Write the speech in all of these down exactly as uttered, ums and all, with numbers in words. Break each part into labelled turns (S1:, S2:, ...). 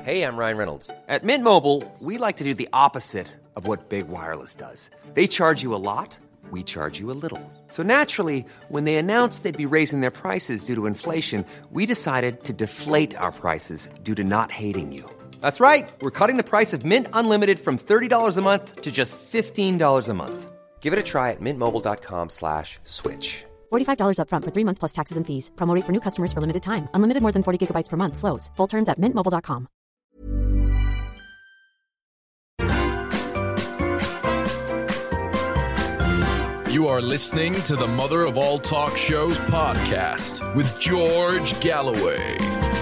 S1: Hey, I'm Ryan Reynolds.
S2: At Mint Mobile, we like to do the opposite of what Big Wireless does. They charge you a lot, we charge you a little. So naturally, when they announced they'd be raising their prices due to inflation, we decided to deflate our prices due to not hating you. That's right. We're cutting the price of Mint Unlimited from thirty dollars a month to just fifteen dollars a month.
S1: Give it a try at mintmobile.com slash switch.
S3: forty-five dollars up front for three months plus taxes and fees. Promo rate for new customers for limited time. Unlimited more than forty gigabytes per month. Slows full terms at mint mobile dot com.
S4: You are listening to the Mother of All Talk Shows podcast with George Galloway.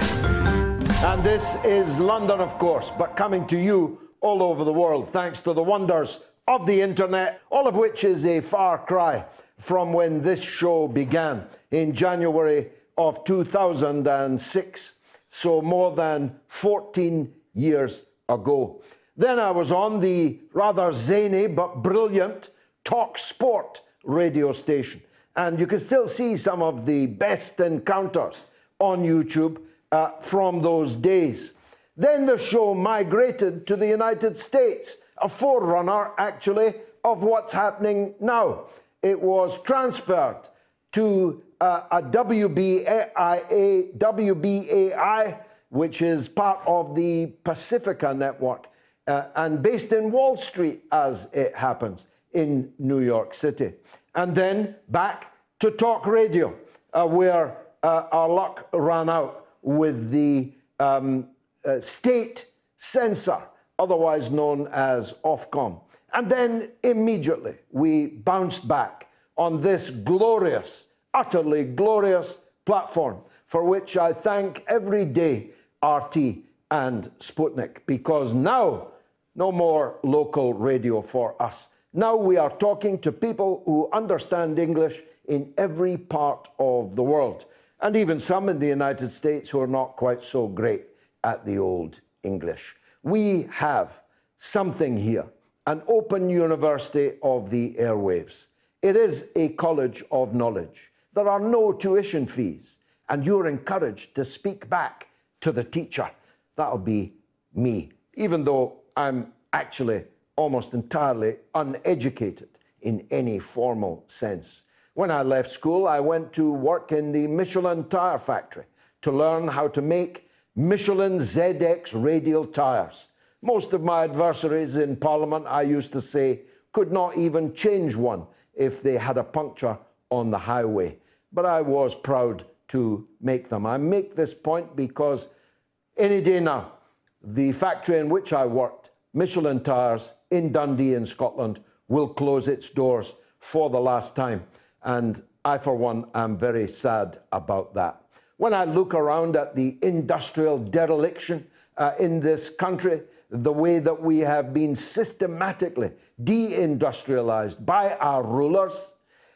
S5: And this is London, of course, but coming to you all over the world, thanks to the wonders of the internet, all of which is a far cry from when this show began in January of two thousand six, so more than fourteen years ago. Then I was on the rather zany but brilliant Talk Sport radio station, and you can still see some of the best encounters on YouTube uh, from those days. Then the show migrated to the United States, a forerunner actually of what's happening now. It was transferred to uh, a W B A I, W B A I, which is part of the Pacifica network, uh, and based in Wall Street, as it happens, in New York City. And then back to talk radio, uh, where uh, our luck ran out with the um, uh, state censor, otherwise known as Ofcom. And then immediately we bounced back on this glorious, utterly glorious platform, for which I thank every day R T and Sputnik, because now no more local radio for us. Now we are talking to people who understand English in every part of the world, and even some in the United States who are not quite so great at the old English. We have something here, an open university of the airwaves. It is a college of knowledge. There are no tuition fees, and you're encouraged to speak back to the teacher. That'll be me, even though I'm actually almost entirely uneducated in any formal sense. When I left school, I went to work in the Michelin tire factory to learn how to make Michelin Z X radial tires. Most of my adversaries in Parliament, I used to say, could not even change one if they had a puncture on the highway. But I was proud to make them. I make this point because any day now, the factory in which I worked, Michelin Tires in Dundee in Scotland, will close its doors for the last time. And I, for one, am very sad about that. When I look around at the industrial dereliction uh, in this country, the way that we have been systematically deindustrialized by our rulers,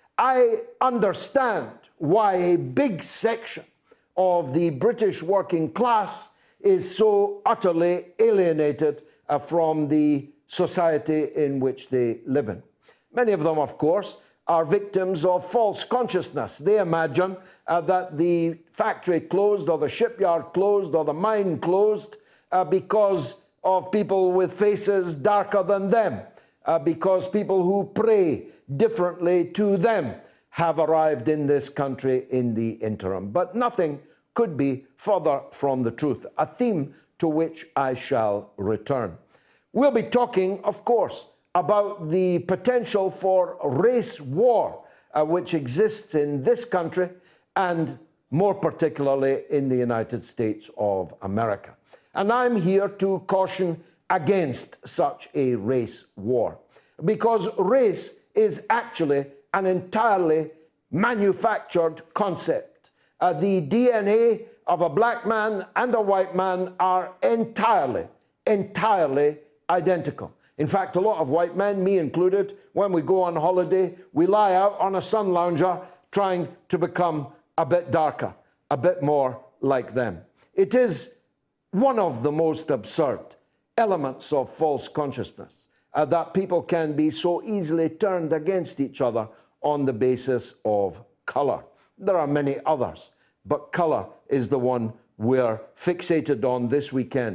S5: I understand why a big section of the British working class is so utterly alienated uh, from the society in which they live in. Many of them, of course, are victims of false consciousness. They imagine uh, that the factory closed or the shipyard closed or the mine closed uh, because of people with faces darker than them, uh, because people who pray differently to them have arrived in this country in the interim. But nothing could be further from the truth, a theme to which I shall return. We'll be talking, of course, about the potential for race war, uh, which exists in this country and more particularly in the United States of America. And I'm here to caution against such a race war, because race is actually an entirely manufactured concept. Uh, the D N A of a black man and a white man are entirely, entirely identical. In fact, a lot of white men, me included, when we go on holiday, we lie out on a sun lounger trying to become a bit darker, a bit more like them. It is one of the most absurd elements of false consciousness uh, that people can be so easily turned against each other on the basis of colour. There are many others, but colour is the one we're fixated on this weekend.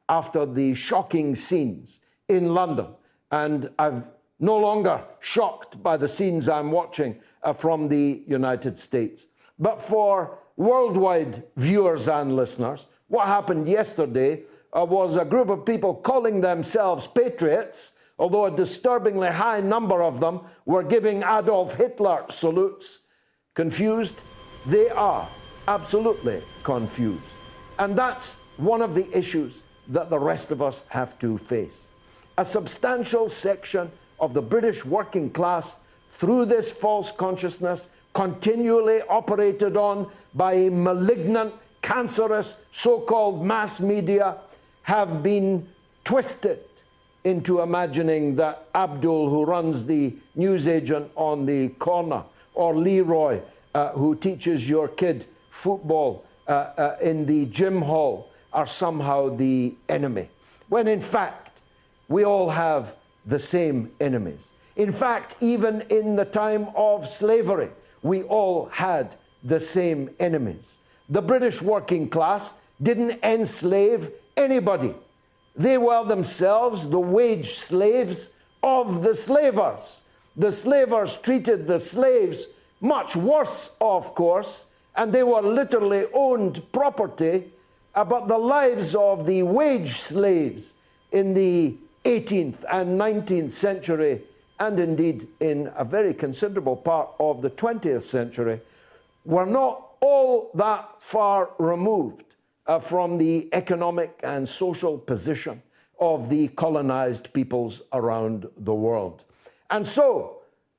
S5: after the shocking scenes in London. And I'm no longer shocked by the scenes I'm watching uh, from the United States. But for worldwide viewers and listeners, what happened yesterday uh, was a group of people calling themselves patriots, although a disturbingly high number of them were giving Adolf Hitler salutes. Confused? They are absolutely confused. And that's one of the issues that the rest of us have to face. A substantial section of the British working class, through this false consciousness, continually operated on by a malignant, cancerous, so-called mass media, have been twisted into imagining that Abdul, who runs the newsagent on the corner, or Leroy, uh, who teaches your kid football uh, uh, in the gym hall, are somehow the enemy. When in fact, we all have the same enemies. In fact, even in the time of slavery, we all had the same enemies. The British working class didn't enslave anybody. They were themselves the wage slaves of the slavers. The slavers treated the slaves much worse, of course, and they were literally owned property, uh, but the lives of the wage slaves in the eighteenth and nineteenth century, and indeed in a very considerable part of the twentieth century, were not all that far removed uh, from the economic and social position of the colonized peoples around the world. And so,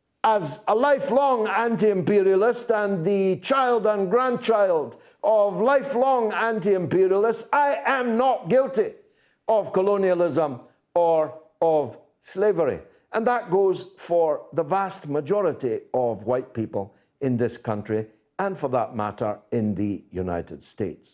S5: as a lifelong anti-imperialist and the child and grandchild of lifelong anti-imperialists, I am not guilty of colonialism or of slavery. And that goes for the vast majority of white people in this country, and for that matter, in the United States.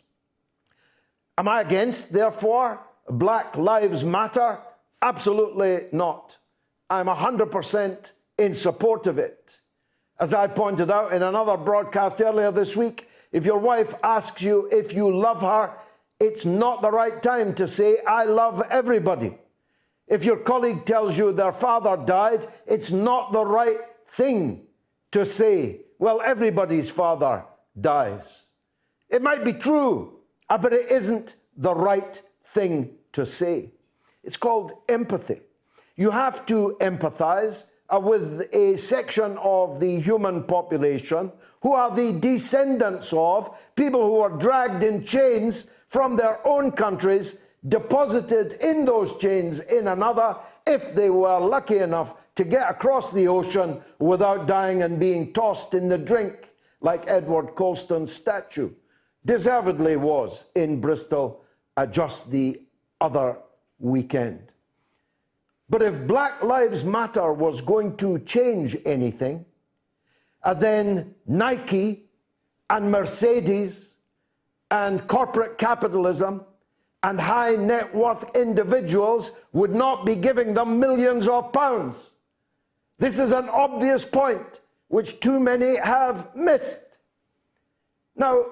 S5: Am I against, therefore, Black Lives Matter? Absolutely not. I'm one hundred percent in support of it. As I pointed out in another broadcast earlier this week, if your wife asks you if you love her, it's not the right time to say, I love everybody. If your colleague tells you their father died, it's not the right thing to say, well, everybody's father dies. It might be true, but it isn't the right thing to say. It's called empathy. You have to empathize uh, with a section of the human population who are the descendants of people who were dragged in chains from their own countries, deposited in those chains in another, if they were lucky enough to get across the ocean without dying and being tossed in the drink, like Edward Colston's statue deservedly was in Bristol uh, just the other weekend. But if Black Lives Matter was going to change anything, uh, then Nike and Mercedes and corporate capitalism and high net worth individuals would not be giving them millions of pounds. This is an obvious point which too many have missed. Now,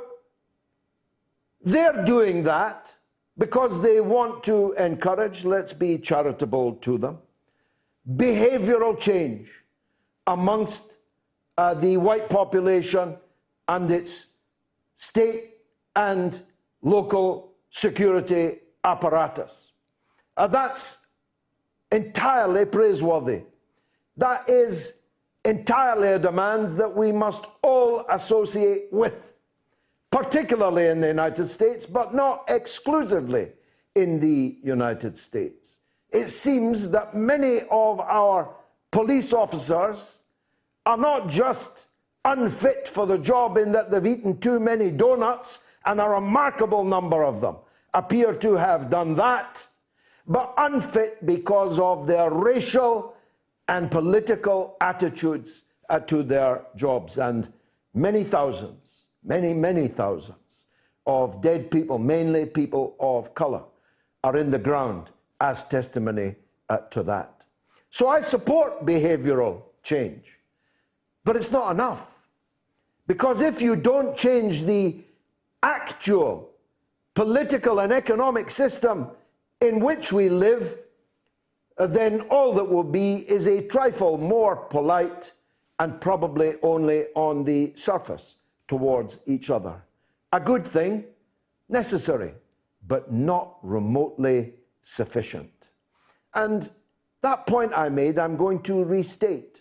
S5: they're doing that because they want to encourage, let's be charitable to them, behavioral change amongst uh, the white population and its state and local security apparatus. Uh, that's entirely praiseworthy. That is entirely a demand that we must all associate with, particularly in the United States, but not exclusively in the United States. It seems that many of our police officers are not just unfit for the job in that they've eaten too many donuts, and a remarkable number of them appear to have done that, but unfit because of their racial and political attitudes uh, to their jobs. And many thousands, many, many thousands of dead people, mainly people of color, are in the ground as testimony uh, to that. So I support behavioral change, but it's not enough. Because if you don't change the actual political and economic system in which we live, then all that will be is a trifle more polite and probably only on the surface towards each other. A good thing, necessary, but not remotely sufficient. And that point I made, I'm going to restate.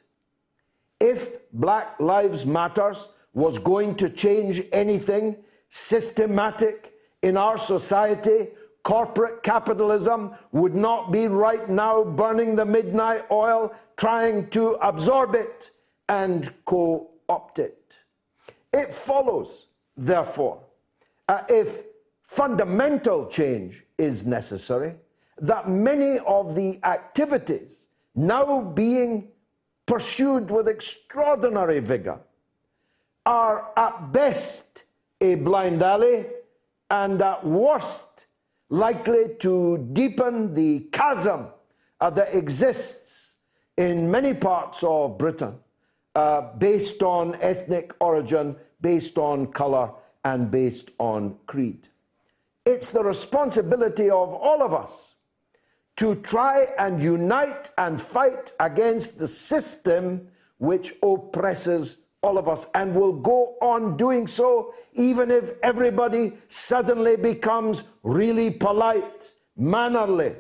S5: If Black Lives Matter was going to change anything systematic in our society, corporate capitalism would not be right now burning the midnight oil, trying to absorb it and co-opt it. It follows, therefore, uh, if fundamental change is necessary, that many of the activities now being pursued with extraordinary vigor are at best a blind alley and at worst likely to deepen the chasm uh, that exists in many parts of Britain uh, based on ethnic origin, based on colour and based on creed. It's the responsibility of all of us to try and unite and fight against the system which oppresses all of us, and will go on doing so even if everybody suddenly becomes really polite, mannerly,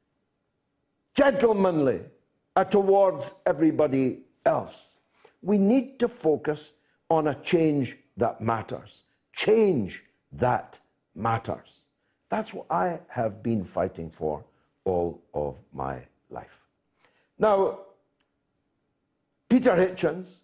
S5: gentlemanly uh, towards everybody else. We need to focus on a change that matters. Change that matters. That's what I have been fighting for all of my life. Now, Peter Hitchens,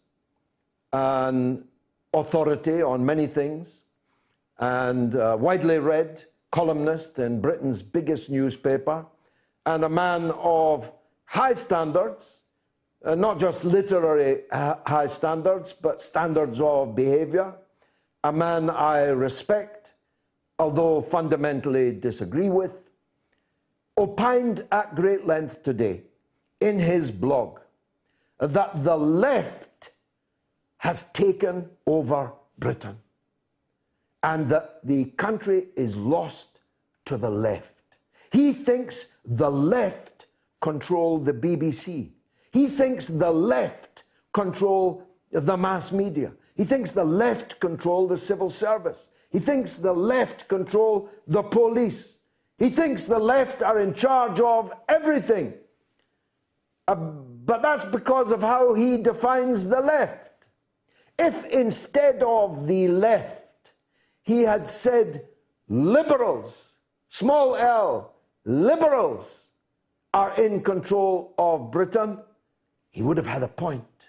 S5: an authority on many things and uh, widely read columnist in Britain's biggest newspaper, and a man of high standards, uh, not just literary uh, high standards, but standards of behavior, a man I respect, although fundamentally disagree with, opined at great length today in his blog that the left has taken over Britain and that the country is lost to the left. He thinks the left control the B B C. He thinks the left control the mass media. He thinks the left control the civil service. He thinks the left control the police. He thinks the left are in charge of everything. Uh, but that's because of how he defines the left. If instead of the left, he had said liberals, small l, liberals are in control of Britain, he would have had a point.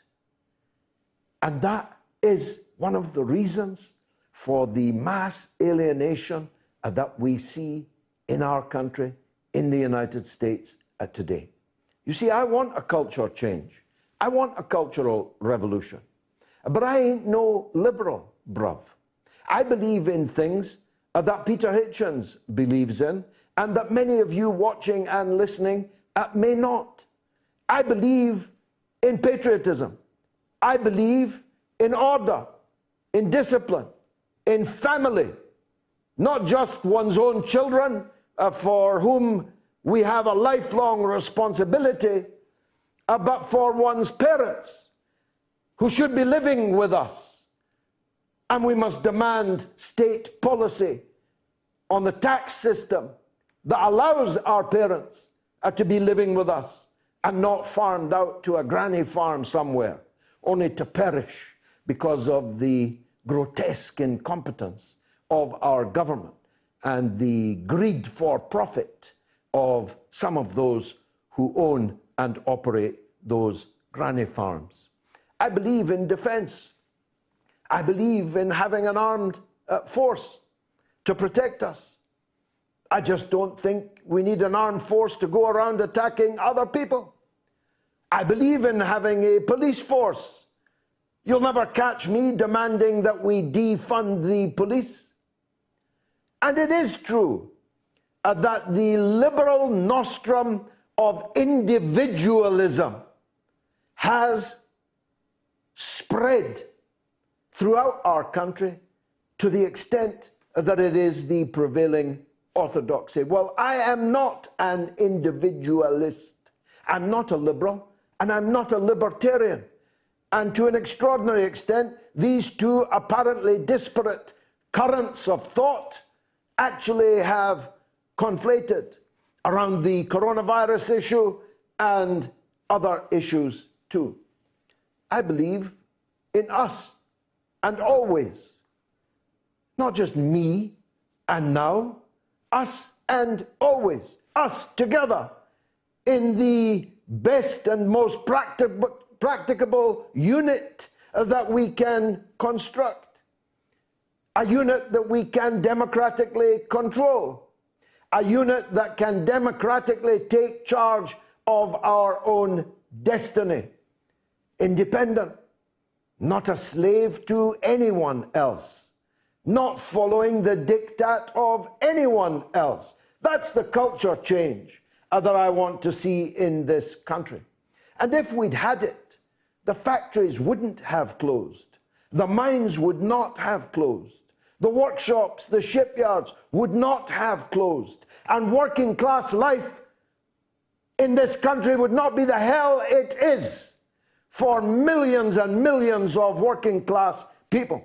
S5: And that is one of the reasons for the mass alienation that we see in our country, in the United States uh, today. You see, I want a culture change. I want a cultural revolution. But I ain't no liberal, bruv. I believe in things uh, that Peter Hitchens believes in, and that many of you watching and listening uh, may not. I believe in patriotism. I believe in order, in discipline, in family, not just one's own children, uh, for whom we have a lifelong responsibility, uh, but for one's parents, who should be living with us. And we must demand state policy on the tax system that allows our parents uh, to be living with us and not farmed out to a granny farm somewhere, only to perish because of the grotesque incompetence of our government and the greed for profit of some of those who own and operate those granny farms. I believe in defense. I believe in having an armed uh, force to protect us. I just don't think we need an armed force to go around attacking other people. I believe in having a police force. You'll never catch me demanding that we defund the police. And it is true uh, that the liberal nostrum of individualism has spread throughout our country to the extent that it is the prevailing orthodoxy. Well, I am not an individualist. I'm not a liberal, and I'm not a libertarian. And to an extraordinary extent, these two apparently disparate currents of thought actually have conflated around the coronavirus issue and other issues too. I believe in us and always, not just me and now, us and always, us together in the best and most practic- practicable unit that we can construct, a unit that we can democratically control, a unit that can democratically take charge of our own destiny, independent, not a slave to anyone else, not following the diktat of anyone else. That's the culture change uh, that I want to see in this country. And if we'd had it, the factories wouldn't have closed. The mines would not have closed. The workshops, the shipyards would not have closed. And working class life in this country would not be the hell it is for millions and millions of working class people.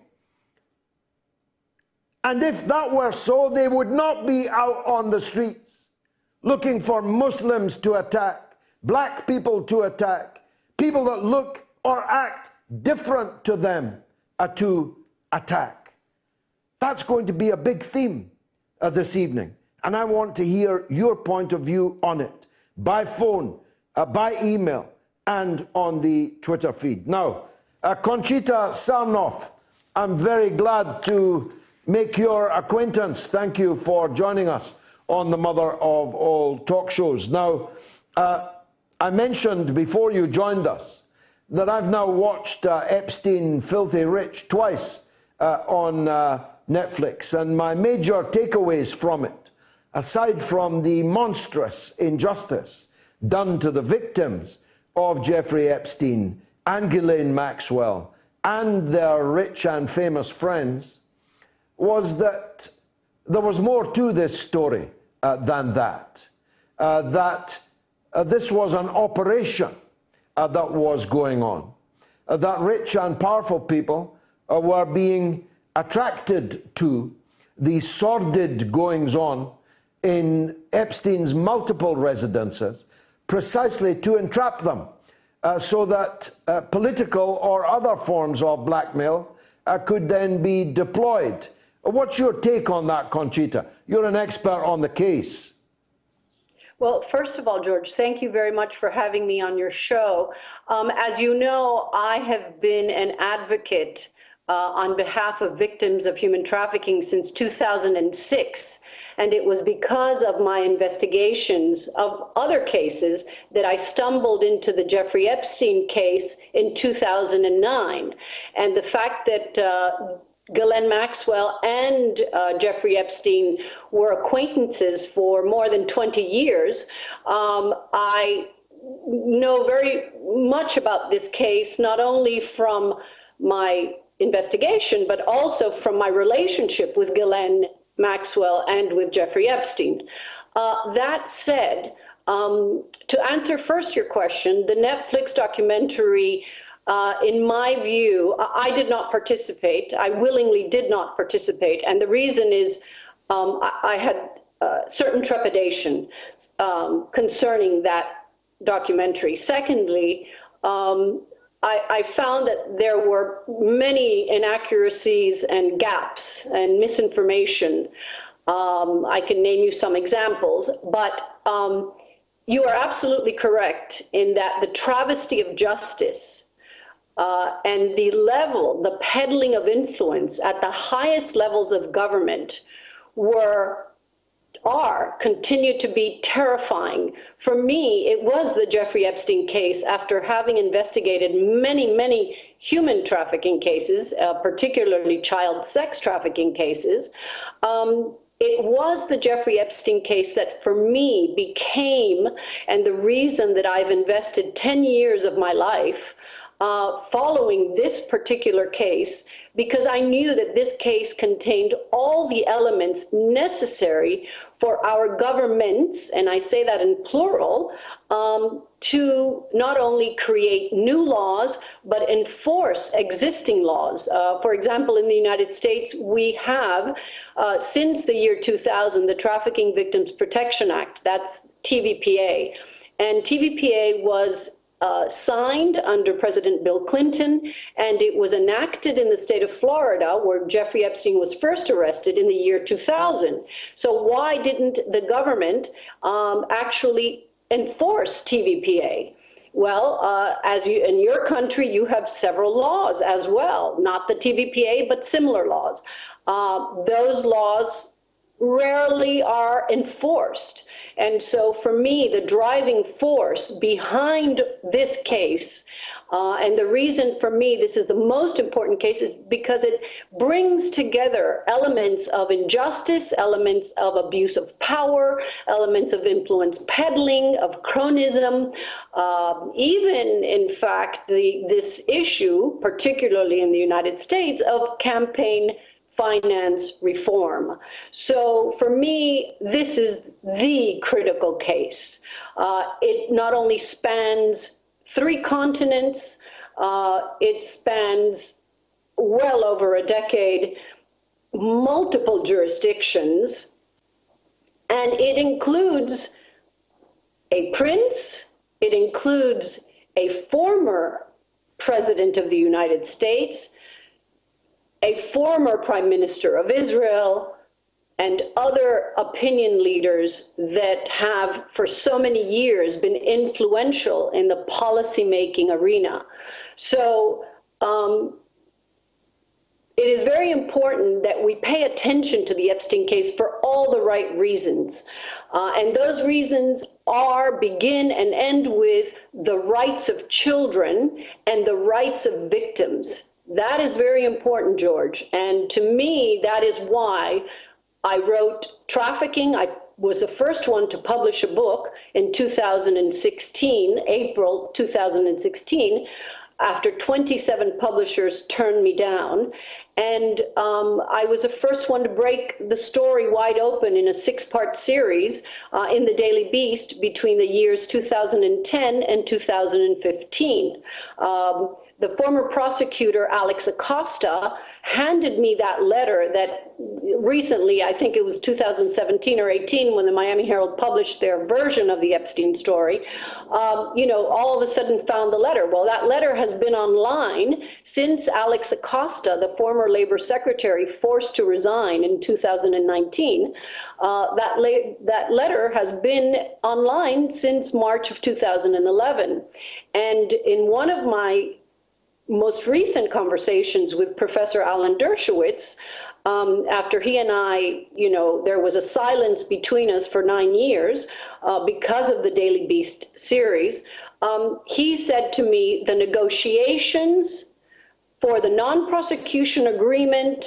S5: And if that were so, they would not be out on the streets looking for Muslims to attack, black people to attack, people that look or act different to them uh, to attack. That's going to be a big theme uh, this evening. And I want to hear your point of view on it, by phone, uh, by email, and on the Twitter feed. Now, uh, Conchita Sarnoff, I'm very glad to make your acquaintance. Thank you for joining us on the Mother of All Talk Shows. Now, uh, I mentioned before you joined us that I've now watched uh, Epstein Filthy Rich twice uh, on uh, Netflix, and my major takeaways from it, aside from the monstrous injustice done to the victims of Jeffrey Epstein and Ghislaine Maxwell and their rich and famous friends, was that there was more to this story uh, than that. Uh, that uh, this was an operation uh, that was going on. Uh, that rich and powerful people uh, were being attracted to the sordid goings-on in Epstein's multiple residences precisely to entrap them uh, so that uh, political or other forms of blackmail uh, could then be deployed. What's your take on that, Conchita? You're an expert on the case.
S6: Well, first of all, George, thank you very much for having me on your show. Um, as you know, I have been an advocate uh, on behalf of victims of human trafficking since two thousand six. And it was because of my investigations of other cases that I stumbled into the Jeffrey Epstein case in two thousand nine. And the fact that uh, Ghislaine Maxwell and uh, Jeffrey Epstein were acquaintances for more than twenty years. Um, I know very much about this case, not only from my investigation, but also from my relationship with Ghislaine Maxwell and with Jeffrey Epstein. Uh, that said, um, to answer first your question, the Netflix documentary, Uh, in my view, I did not participate. I willingly did not participate. And the reason is um, I, I had uh, certain trepidation um, concerning that documentary. Secondly, um, I, I found that there were many inaccuracies and gaps and misinformation. Um, I can name you some examples, but um, you are absolutely correct in that the travesty of justice Uh, and the level, the peddling of influence at the highest levels of government were, are, continue to be terrifying. For me, it was the Jeffrey Epstein case after having investigated many, many human trafficking cases, uh, particularly child sex trafficking cases. Um, It was the Jeffrey Epstein case that for me became, and the reason that I've invested ten years of my life uh, following this particular case, because I knew that this case contained all the elements necessary for our governments, and I say that in plural, um, to not only create new laws, but enforce existing laws. Uh, for example, in the United States, we have, uh, since the year two thousand, the Trafficking Victims Protection Act, that's T V P A. And T V P A was Uh, signed under President Bill Clinton, and it was enacted in the state of Florida, where Jeffrey Epstein was first arrested in the year two thousand. So why didn't the government um, actually enforce T V P A? Well, uh, as you, in your country, you have several laws as well, not the T V P A, but similar laws. Uh, those laws rarely are enforced. And so for me, the driving force behind this case, uh, and the reason for me this is the most important case, is because it brings together elements of injustice, elements of abuse of power, elements of influence peddling, of cronism, uh, even, in fact, the, this issue, particularly in the United States, of campaign finance reform. So for me, this is the critical case. Uh, it not only spans three continents, uh, it spans well over a decade, multiple jurisdictions, and it includes a prince, it includes a former president of the United States, a former prime minister of Israel, and other opinion leaders that have for so many years been influential in the policymaking arena. So um, it is very important that we pay attention to the Epstein case for all the right reasons. Uh, and those reasons are, begin and end with the rights of children and the rights of victims. That is very important, George. And to me, that is why I wrote Trafficking. I was the first one to publish a book in two thousand sixteen, April two thousand sixteen, after twenty-seven publishers turned me down. And um, I was the first one to break the story wide open in a six-part series uh, in the Daily Beast between the years two thousand ten and two thousand fifteen. Um, The former prosecutor, Alex Acosta, handed me that letter that recently, I think it was two thousand seventeen or eighteen, when the Miami Herald published their version of the Epstein story, um, you know, all of a sudden found the letter. Well, that letter has been online since Alex Acosta, the former labor secretary, forced to resign in two thousand nineteen. Uh, that, la- that letter has been online since March of two thousand eleven. And in one of my most recent conversations with Professor Alan Dershowitz, um, after he and I, you know, there was a silence between us for nine years uh, because of the Daily Beast series, um, he said to me, the negotiations for the non-prosecution agreement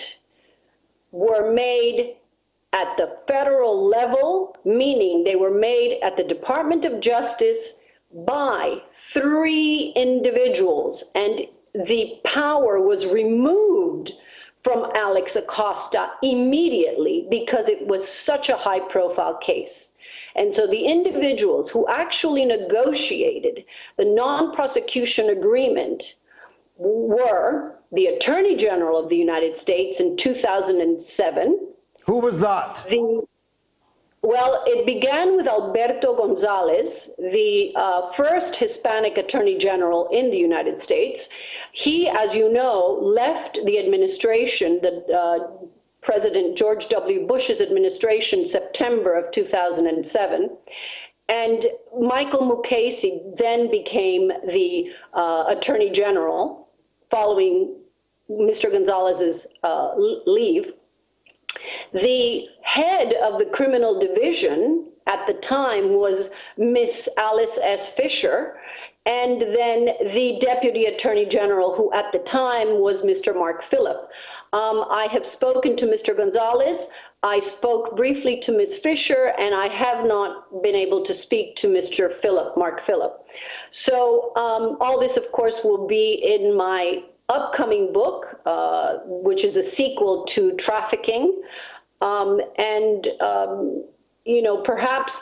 S6: were made at the federal level, meaning they were made at the Department of Justice by three individuals, and the power was removed from Alex Acosta immediately because it was such a high-profile case. And so the individuals who actually negotiated the non-prosecution agreement were the Attorney General of the United States in two thousand seven.
S5: Who was that?
S6: The, well, it began with Alberto Gonzalez, the uh, first Hispanic Attorney General in the United States. He, as you know, left the administration, the uh, President George W. Bush's administration, September of two thousand seven. And Michael Mukasey then became the uh, Attorney General following Mister Gonzalez's uh, leave. The head of the criminal division at the time was Miss Alice S. Fisher, and then the Deputy Attorney General, who at the time was Mister Mark Phillip. Um, I have spoken to Mister Gonzalez. I spoke briefly to Miz Fisher, and I have not been able to speak to Mister Phillip, Mark Phillip. So um, all this, of course, will be in my upcoming book, uh, which is a sequel to Trafficking. Um, and, um, you know, perhaps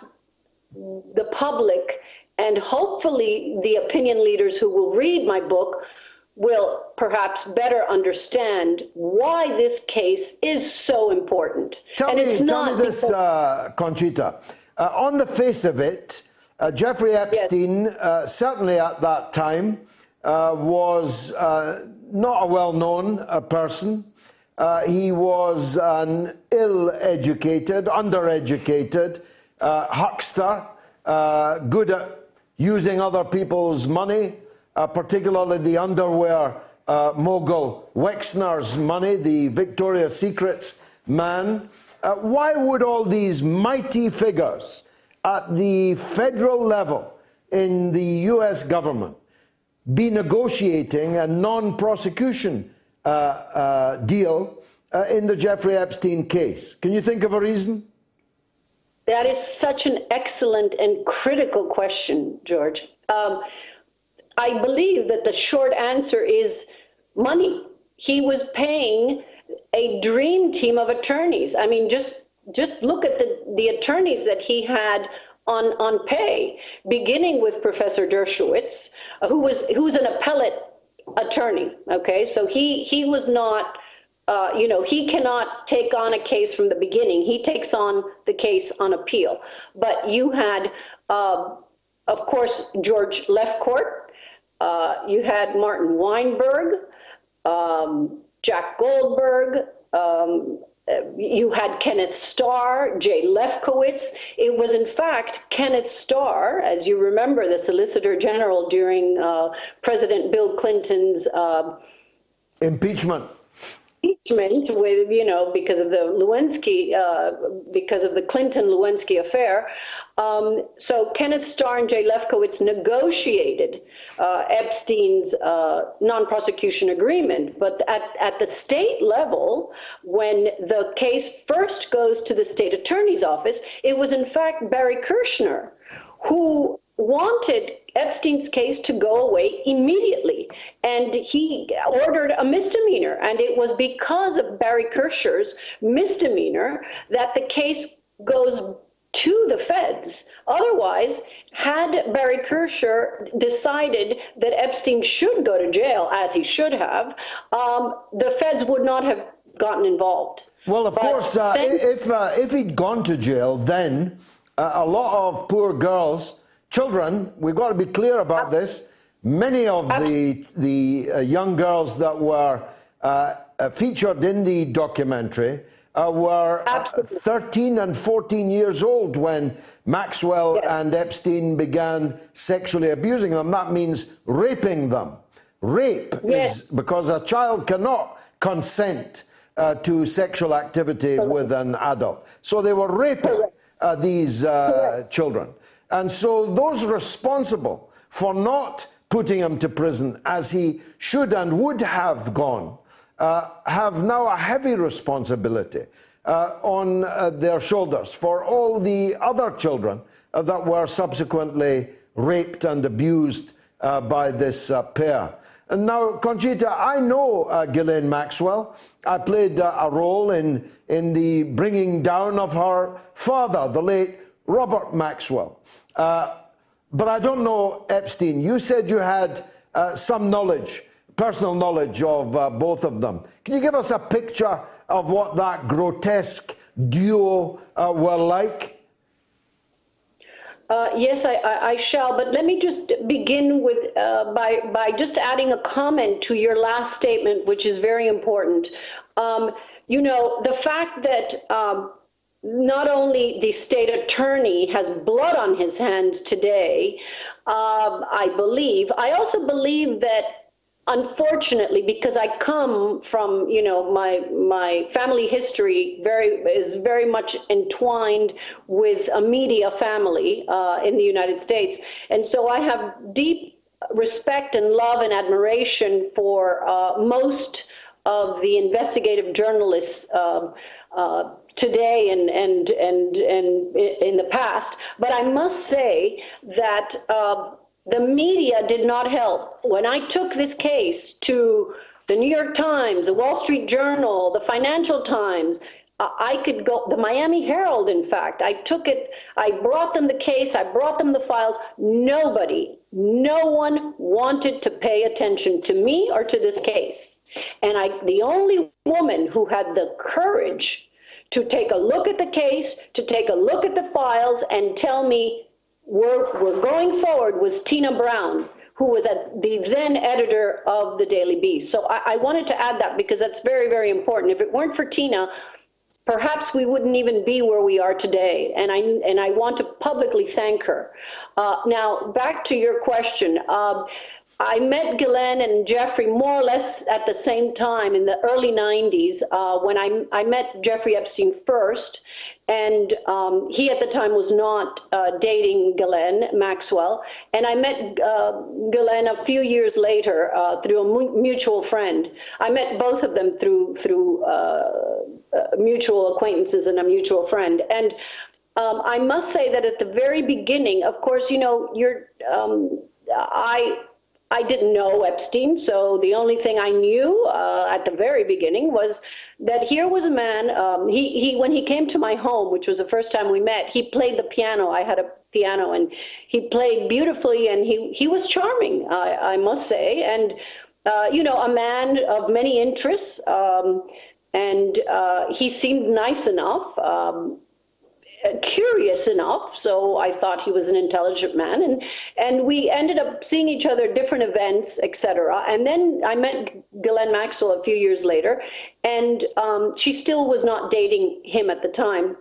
S6: the public and hopefully the opinion leaders who will read my book will perhaps better understand why this case is so important.
S5: Tell
S6: and
S5: me,
S6: it's
S5: tell
S6: not
S5: me this, uh, Conchita. Uh, on the face of it, uh, Jeffrey Epstein, yes. uh, certainly at that time, uh, was uh, not a well-known uh, person. Uh, he was an ill-educated, undereducated uh, huckster, uh, good at using other people's money, Uh, particularly the underwear uh, mogul Wexner's money, the Victoria's Secrets man. Uh, why would all these mighty figures at the federal level in the U S government be negotiating a non-prosecution uh, uh, deal uh, in the Jeffrey Epstein case? Can you think of a reason?
S6: That is such an excellent and critical question, George. Um, I believe that the short answer is money. He was paying a dream team of attorneys. I mean, just just look at the, the attorneys that he had on, on pay, beginning with Professor Dershowitz, who was who's an appellate attorney. Okay, so he he was not, uh, you know, he cannot take on a case from the beginning. He takes on the case on appeal. But you had, uh, of course, George Lefcourt. Uh, you had Martin Weinberg, um, Jack Goldberg, um, you had Kenneth Starr, Jay Lefkowitz. It was, in fact, Kenneth Starr, as you remember, the Solicitor General during uh, President Bill Clinton's uh,
S5: impeachment.
S6: Impeachment with, you know, because of the Lewinsky, uh, because of the Clinton-Lewinsky affair. Um, so Kenneth Starr and Jay Lefkowitz negotiated uh, Epstein's uh, non-prosecution agreement. But at, at the state level, when the case first goes to the state attorney's office, it was in fact Barry Kirshner who wanted Epstein's case to go away immediately. And he ordered a misdemeanor. And it was because of Barry Kirshner's misdemeanor that the case goes to the feds. Otherwise, had Barry Kirshner decided that Epstein should go to jail, as he should have, um, the feds would not have gotten involved.
S5: Well, of
S6: but
S5: course, uh, if, uh, if he'd gone to jail, then uh, a lot of poor girls, children, we've got to be clear about this, many of the, the uh, young girls that were uh, featured in the documentary Uh, were uh, thirteen and fourteen years old when Maxwell yes. and Epstein began sexually abusing them. That means raping them. Rape yes. is because a child cannot consent uh, to sexual activity Correct. with an adult. So they were raping uh, these uh, children. And so those responsible for not putting him to prison as he should and would have gone Uh, have now a heavy responsibility uh, on uh, their shoulders for all the other children uh, that were subsequently raped and abused uh, by this uh, pair. And now, Conchita, I know uh, Ghislaine Maxwell. I played uh, a role in, in the bringing down of her father, the late Robert Maxwell. Uh, but I don't know Epstein. You said you had uh, some knowledge, personal knowledge of uh, both of them. Can you give us a picture of what that grotesque duo uh, were like?
S6: Uh, yes, I, I, I shall, but let me just begin with uh, by, by just adding a comment to your last statement, which is very important. Um, you know, the fact that um, not only the state attorney has blood on his hands today, uh, I believe, I also believe that unfortunately, because I come from, you know, my my family history very is very much entwined with a media family uh, in the United States, and so I have deep respect and love and admiration for uh, most of the investigative journalists uh, uh, today and, and, and, and in the past. But I must say that uh, the media did not help. When I took this case to the New York Times, the Wall Street Journal, the Financial Times, I could go, the Miami Herald, in fact, I took it, I brought them the case, I brought them the files. Nobody, no one wanted to pay attention to me or to this case. And I, the only woman who had the courage to take a look at the case, to take a look at the files and tell me we're, we're going forward was Tina Brown, who was at the then editor of the Daily Beast. So I, I wanted to add that because that's very, very important. If it weren't for Tina, perhaps we wouldn't even be where we are today, and I and I want to publicly thank her. Uh, now, back to your question. Um, I met Ghislaine and Jeffrey more or less at the same time in the early nineties uh, when I, I met Jeffrey Epstein first, and um, he at the time was not uh, dating Ghislaine Maxwell, and I met uh, Ghislaine a few years later uh, through a mutual friend. I met both of them through through uh, uh, mutual acquaintances and a mutual friend, and um, I must say that at the very beginning, of course, you know, you're um, I. I didn't know Epstein, so the only thing I knew uh, at the very beginning was that here was a man, um, he, he, when he came to my home, which was the first time we met, he played the piano. I had a piano, and he played beautifully, and he, he was charming, I, I must say, and, uh, you know, a man of many interests, um, and uh, he seemed nice enough, um, curious enough, so I thought he was an intelligent man, and and we ended up seeing each other at different events, et cetera. And then I met Ghislaine Maxwell a few years later, and um, she still was not dating him at the time.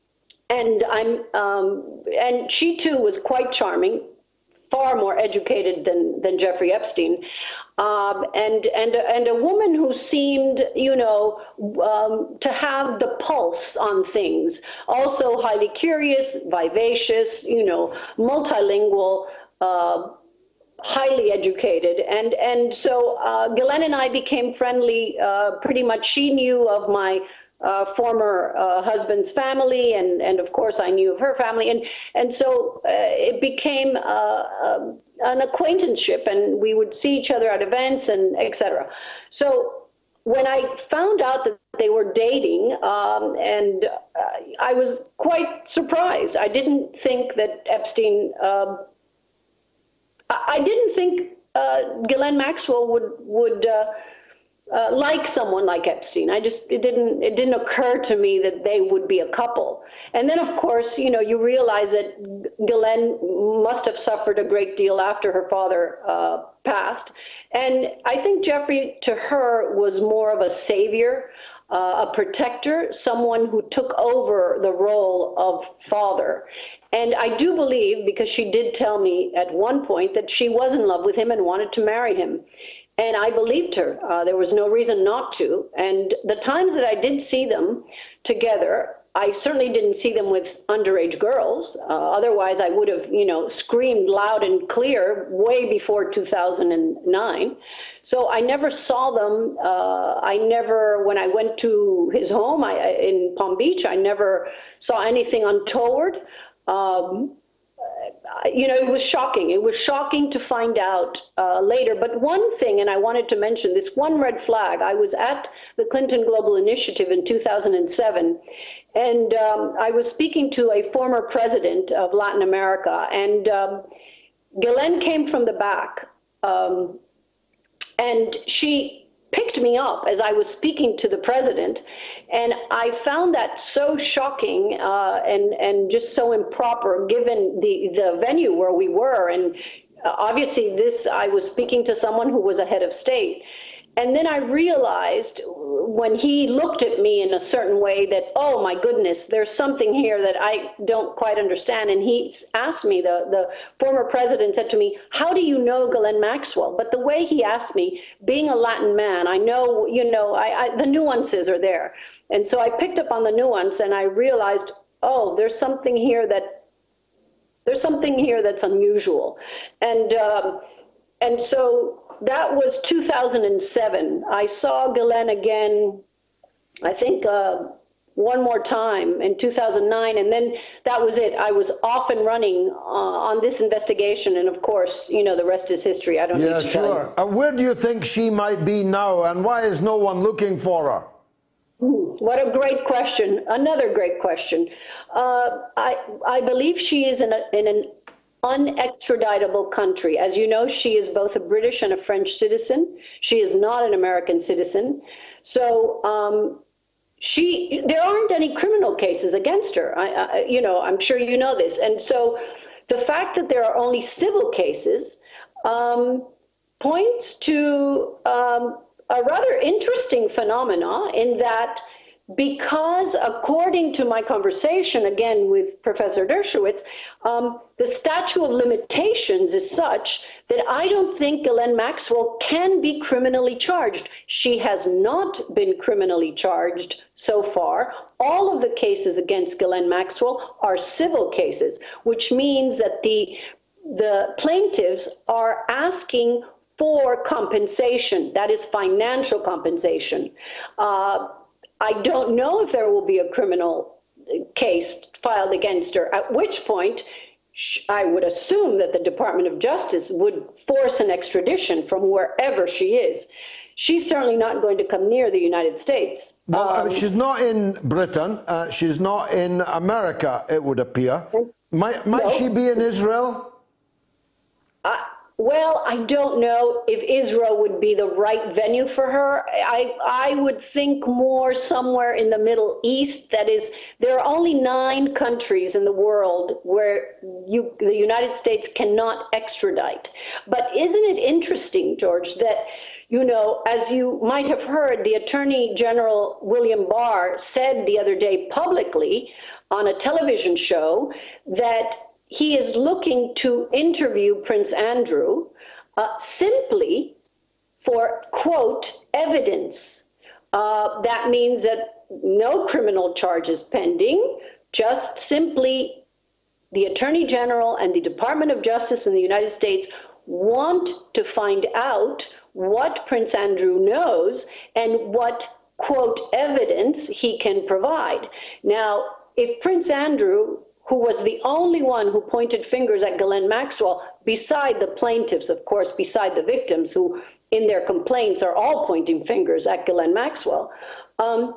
S6: And I'm um, and she too was quite charming, far more educated than than Jeffrey Epstein. Um, and and and a woman who seemed, you know, um, to have the pulse on things. Also highly curious, vivacious, you know, multilingual, uh, highly educated, and and so uh, Ghislaine and I became friendly. Uh, pretty much, she knew of my Uh, former uh, husband's family, and, and of course I knew of her family, and and so uh, it became uh, uh, an acquaintanceship, and we would see each other at events and et cetera. So when I found out that they were dating, um, and uh, I was quite surprised. I didn't think that Epstein, uh, I, I didn't think uh, Ghislaine Maxwell would would. Uh, Uh, like someone like Epstein. I just, it didn't, it didn't occur to me that they would be a couple. And then, of course, you know, you realize that Ghislaine must have suffered a great deal after her father uh, passed. And I think Jeffrey, to her, was more of a savior, uh, a protector, someone who took over the role of father. And I do believe, because she did tell me at one point that she was in love with him and wanted to marry him. And I believed her. Uh, there was no reason not to. And the times that I did see them together, I certainly didn't see them with underage girls. Uh, otherwise, I would have, you know, screamed loud and clear way before two thousand nine. So I never saw them. Uh, I never, when I went to his home I, in Palm Beach, I never saw anything untoward. Um, You know, it was shocking. It was shocking to find out uh, later. But one thing, and I wanted to mention this one red flag, I was at the Clinton Global Initiative in two thousand seven, and um, I was speaking to a former president of Latin America, and um, Ghislaine came from the back, um, and she picked me up as I was speaking to the president, and I found that so shocking uh, and and just so improper, given the the venue where we were, and uh, obviously this I was speaking to someone who was a head of state. And then I realized when he looked at me in a certain way that, oh my goodness, there's something here that I don't quite understand. And he asked me, the, the former president said to me, how do you know Ghislaine Maxwell? But the way he asked me, being a Latin man, I know, you know, I, I, the nuances are there. And so I picked up on the nuance, and I realized, oh, there's something here that, there's something here that's unusual. And, um, and so that was two thousand seven. I saw Ghislaine again, I think uh, one more time in two thousand nine, and then that was it. I was off and running uh, on this investigation, and of course, you know, the rest is history. I don't
S5: yeah,
S6: need to tell you.
S5: sure. Uh, where do you think she might be now, and why is no one looking for her?
S6: What a great question. Another great question. Uh, I, I believe she is in, a, in an unextraditable country. As you know, she is both a British and a French citizen. She is not an American citizen. So um, she, there aren't any criminal cases against her. I, I, you know, I'm sure you know this. And so the fact that there are only civil cases um, points to um, a rather interesting phenomena in that because, according to my conversation, again, with Professor Dershowitz, um, the statute of limitations is such that I don't think Ghislaine Maxwell can be criminally charged. She has not been criminally charged so far. All of the cases against Ghislaine Maxwell are civil cases, which means that the, the plaintiffs are asking for compensation, that is financial compensation. Uh, I don't know if there will be a criminal case filed against her, at which point I would assume that the Department of Justice would force an extradition from wherever she is. She's certainly not going to come near the United States.
S5: Well,
S6: um,
S5: she's not in Britain. Uh, she's not in America, it would appear. Might, might
S6: no.
S5: she be in Israel?
S6: Uh, Well, I don't know if Israel would be the right venue for her. I, I would think more somewhere in the Middle East. That is, there are only nine countries in the world where you, the United States cannot extradite. But isn't it interesting, George, that, you know, as you might have heard, the Attorney General William Barr said the other day publicly on a television show that he is looking to interview Prince Andrew uh, simply for, quote, evidence. Uh, that means that no criminal charges pending, just simply the Attorney General and the Department of Justice in the United States want to find out what Prince Andrew knows and what, quote, evidence he can provide. Now, if Prince Andrew, who was the only one who pointed fingers at Ghislaine Maxwell, beside the plaintiffs, of course, beside the victims, who in their complaints are all pointing fingers at Ghislaine Maxwell. Um,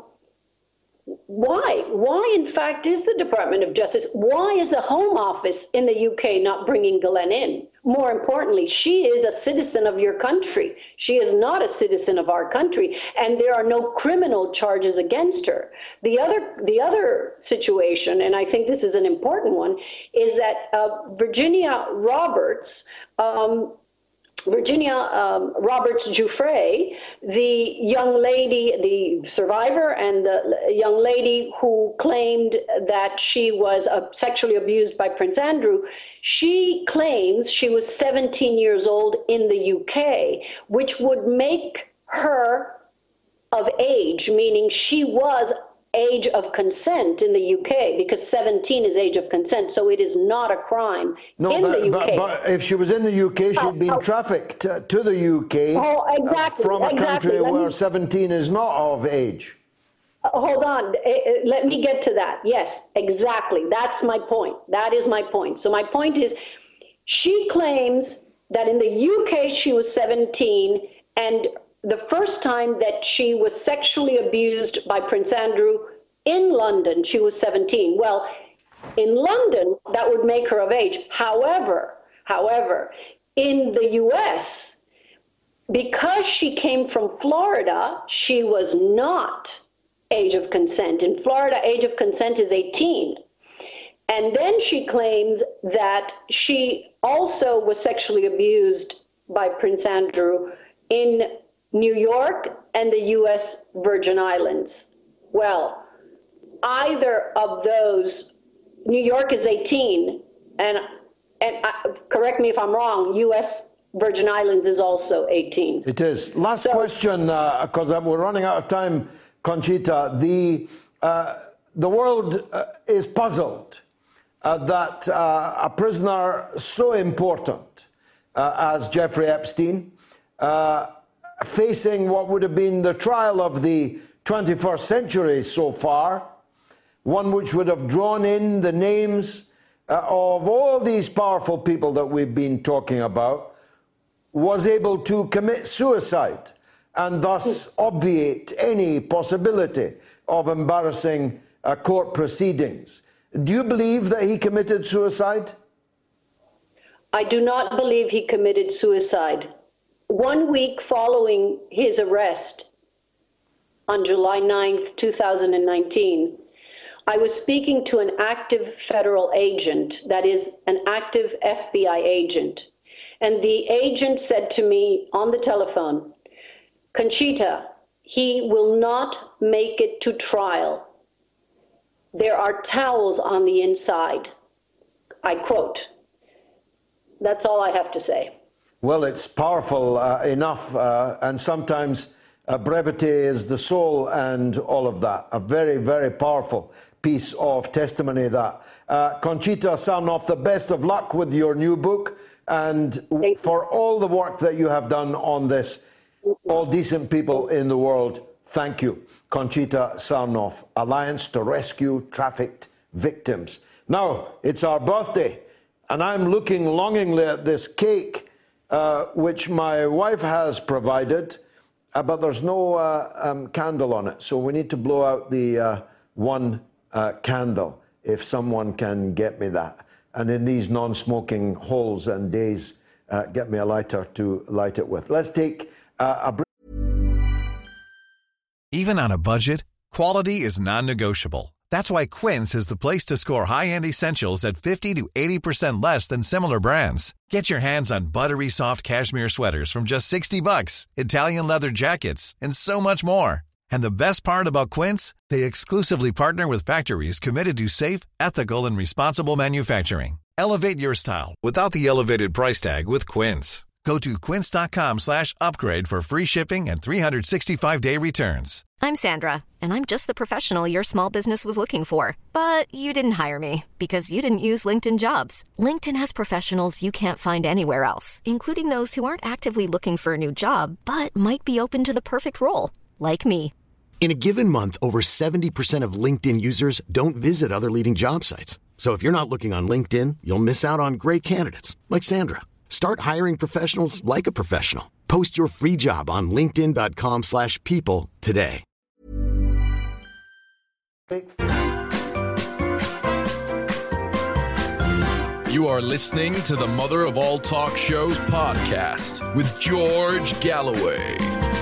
S6: why? Why, in fact, is the Department of Justice, why is the Home Office in the U K not bringing Ghislaine in? More importantly, she is a citizen of your country. She is not a citizen of our country, and there are no criminal charges against her. The other, the other situation, and I think this is an important one, is that uh, Virginia Roberts, um, Virginia um, Roberts Giuffre, the young lady, the survivor, and the young lady who claimed that she was uh, sexually abused by Prince Andrew, she claims she was seventeen years old in the U K, which would make her of age, meaning she was age of consent in the U K, because seventeen is age of consent, so it is not a crime
S5: no,
S6: in
S5: but,
S6: the U K.
S5: But, but if she was in the U K, she'd
S6: oh,
S5: been
S6: oh.
S5: trafficked to the U K
S6: oh, exactly,
S5: uh, from a
S6: exactly.
S5: country
S6: Let
S5: where
S6: me,
S5: seventeen is not of age.
S6: uh, hold on, uh, let me get to that. Yes, exactly. That's my point. That is my point. So my point is, she claims that in the U K she was seventeen, and the first time that she was sexually abused by Prince Andrew in London, she was seventeen. Well, in London, that would make her of age. However, however, in the U S, because she came from Florida, she was not age of consent. In Florida, age of consent is eighteen. And then she claims that she also was sexually abused by Prince Andrew in New York and the U S Virgin Islands. Well, either of those, New York is eighteen, and and I, correct me if I'm wrong, U S Virgin Islands is also eighteen.
S5: It is. Last
S6: so,
S5: question, because uh, we're running out of time, Conchita. The, uh, the world uh, is puzzled uh, that uh, a prisoner so important uh, as Jeffrey Epstein, uh, facing what would have been the trial of the twenty-first century so far, one which would have drawn in the names uh, of all these powerful people that we've been talking about, was able to commit suicide and thus obviate any possibility of embarrassing uh, court proceedings. Do you believe that he committed suicide?
S6: I do not believe he committed suicide. One week following his arrest on July ninth, two thousand nineteen, I was speaking to an active federal agent, that is, an active F B I agent. And the agent said to me on the telephone, Conchita, he will not make it to trial. There are towels on the inside. I quote. That's all I have to say.
S5: Well, it's powerful uh, enough, uh, and sometimes uh, brevity is the soul and all of that. A very, very powerful piece of testimony that. Uh, Conchita Sarnoff, the best of luck with your new book and for all the work that you have done on this. All decent people in the world, thank you. Conchita Sarnoff, Alliance to Rescue Trafficked Victims. Now, it's our birthday, and I'm looking longingly at this cake, uh, which my wife has provided, uh, but there's no uh, um, candle on it, so we need to blow out the uh, one uh, candle, if someone can get me that. And in these non-smoking halls and days, uh, get me a lighter to light it with. Let's take uh, a break.
S7: Even on a budget, quality is non-negotiable. That's why Quince is the place to score high-end essentials at fifty to eighty percent less than similar brands. Get your hands on buttery soft cashmere sweaters from just sixty bucks, Italian leather jackets, and so much more. And the best part about Quince, they exclusively partner with factories committed to safe, ethical, and responsible manufacturing. Elevate your style without the elevated price tag with Quince. Go to quince.com slash upgrade for free shipping and three sixty-five day returns.
S3: I'm Sandra, and I'm just the professional your small business was looking for. But you didn't hire me because you didn't use LinkedIn Jobs. LinkedIn has professionals you can't find anywhere else, including those who aren't actively looking for a new job, but might be open to the perfect role, like me.
S8: In a given month, over seventy percent of LinkedIn users don't visit other leading job sites. So if you're not looking on LinkedIn, you'll miss out on great candidates like Sandra. Start hiring professionals like a professional. Post your free job on linkedin.com slash people today.
S4: You are listening to the Mother of All Talk Shows podcast with George Galloway.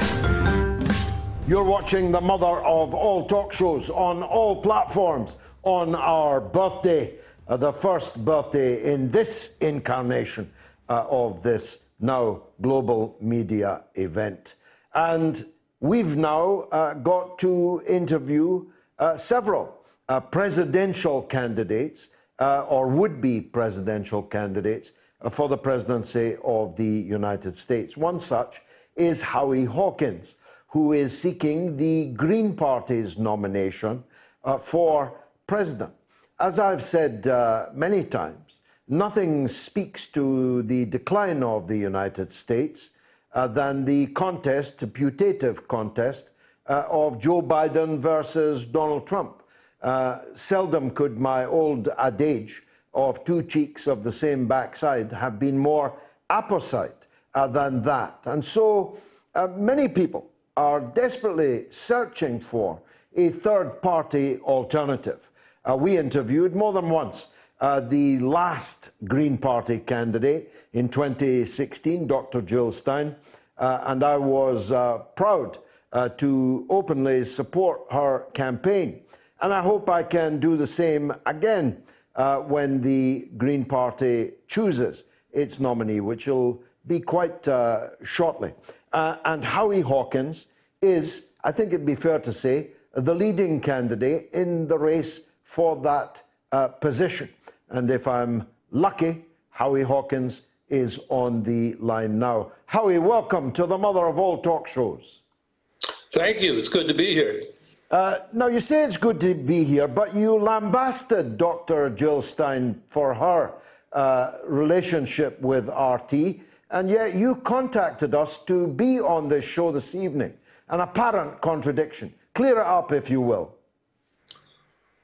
S5: You're watching the Mother of All Talk Shows on all platforms on our birthday, uh, the first birthday in this incarnation uh, of this now global media event. And we've now uh, got to interview uh, several uh, presidential candidates uh, or would-be presidential candidates uh, for the presidency of the United States. One such is Howie Hawkins, who is seeking the Green Party's nomination uh, for president. As I've said uh, many times, nothing speaks to the decline of the United States uh, than the contest, the putative contest, uh, of Joe Biden versus Donald Trump. Uh, seldom could my old adage of two cheeks of the same backside have been more apposite uh, than that. And so uh, many people are desperately searching for a third-party alternative. Uh, we interviewed more than once uh, the last Green Party candidate in twenty sixteen, Doctor Jill Stein, uh, and I was uh, proud uh, to openly support her campaign. And I hope I can do the same again uh, when the Green Party chooses its nominee, which will be quite uh, shortly. Uh, and Howie Hawkins is, I think it'd be fair to say, the leading candidate in the race for that uh, position. And if I'm lucky, Howie Hawkins is on the line now. Howie, welcome to the Mother of All Talk Shows.
S9: Thank you. It's good to be here.
S5: Uh, now, you say it's good to be here, but you lambasted Doctor Jill Stein for her uh, relationship with R T, and yet you contacted us to be on this show this evening. An apparent contradiction. Clear it up, if you will.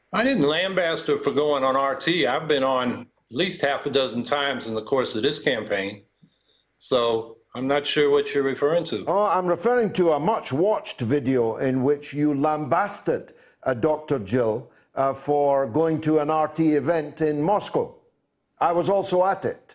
S9: I didn't lambaste her for going on R T. I've been on at least half a dozen times in the course of this campaign. So I'm not sure what you're referring to.
S5: Oh, I'm referring to a much-watched video in which you lambasted uh, Doctor Jill uh, for going to an R T event in Moscow. I was also at it.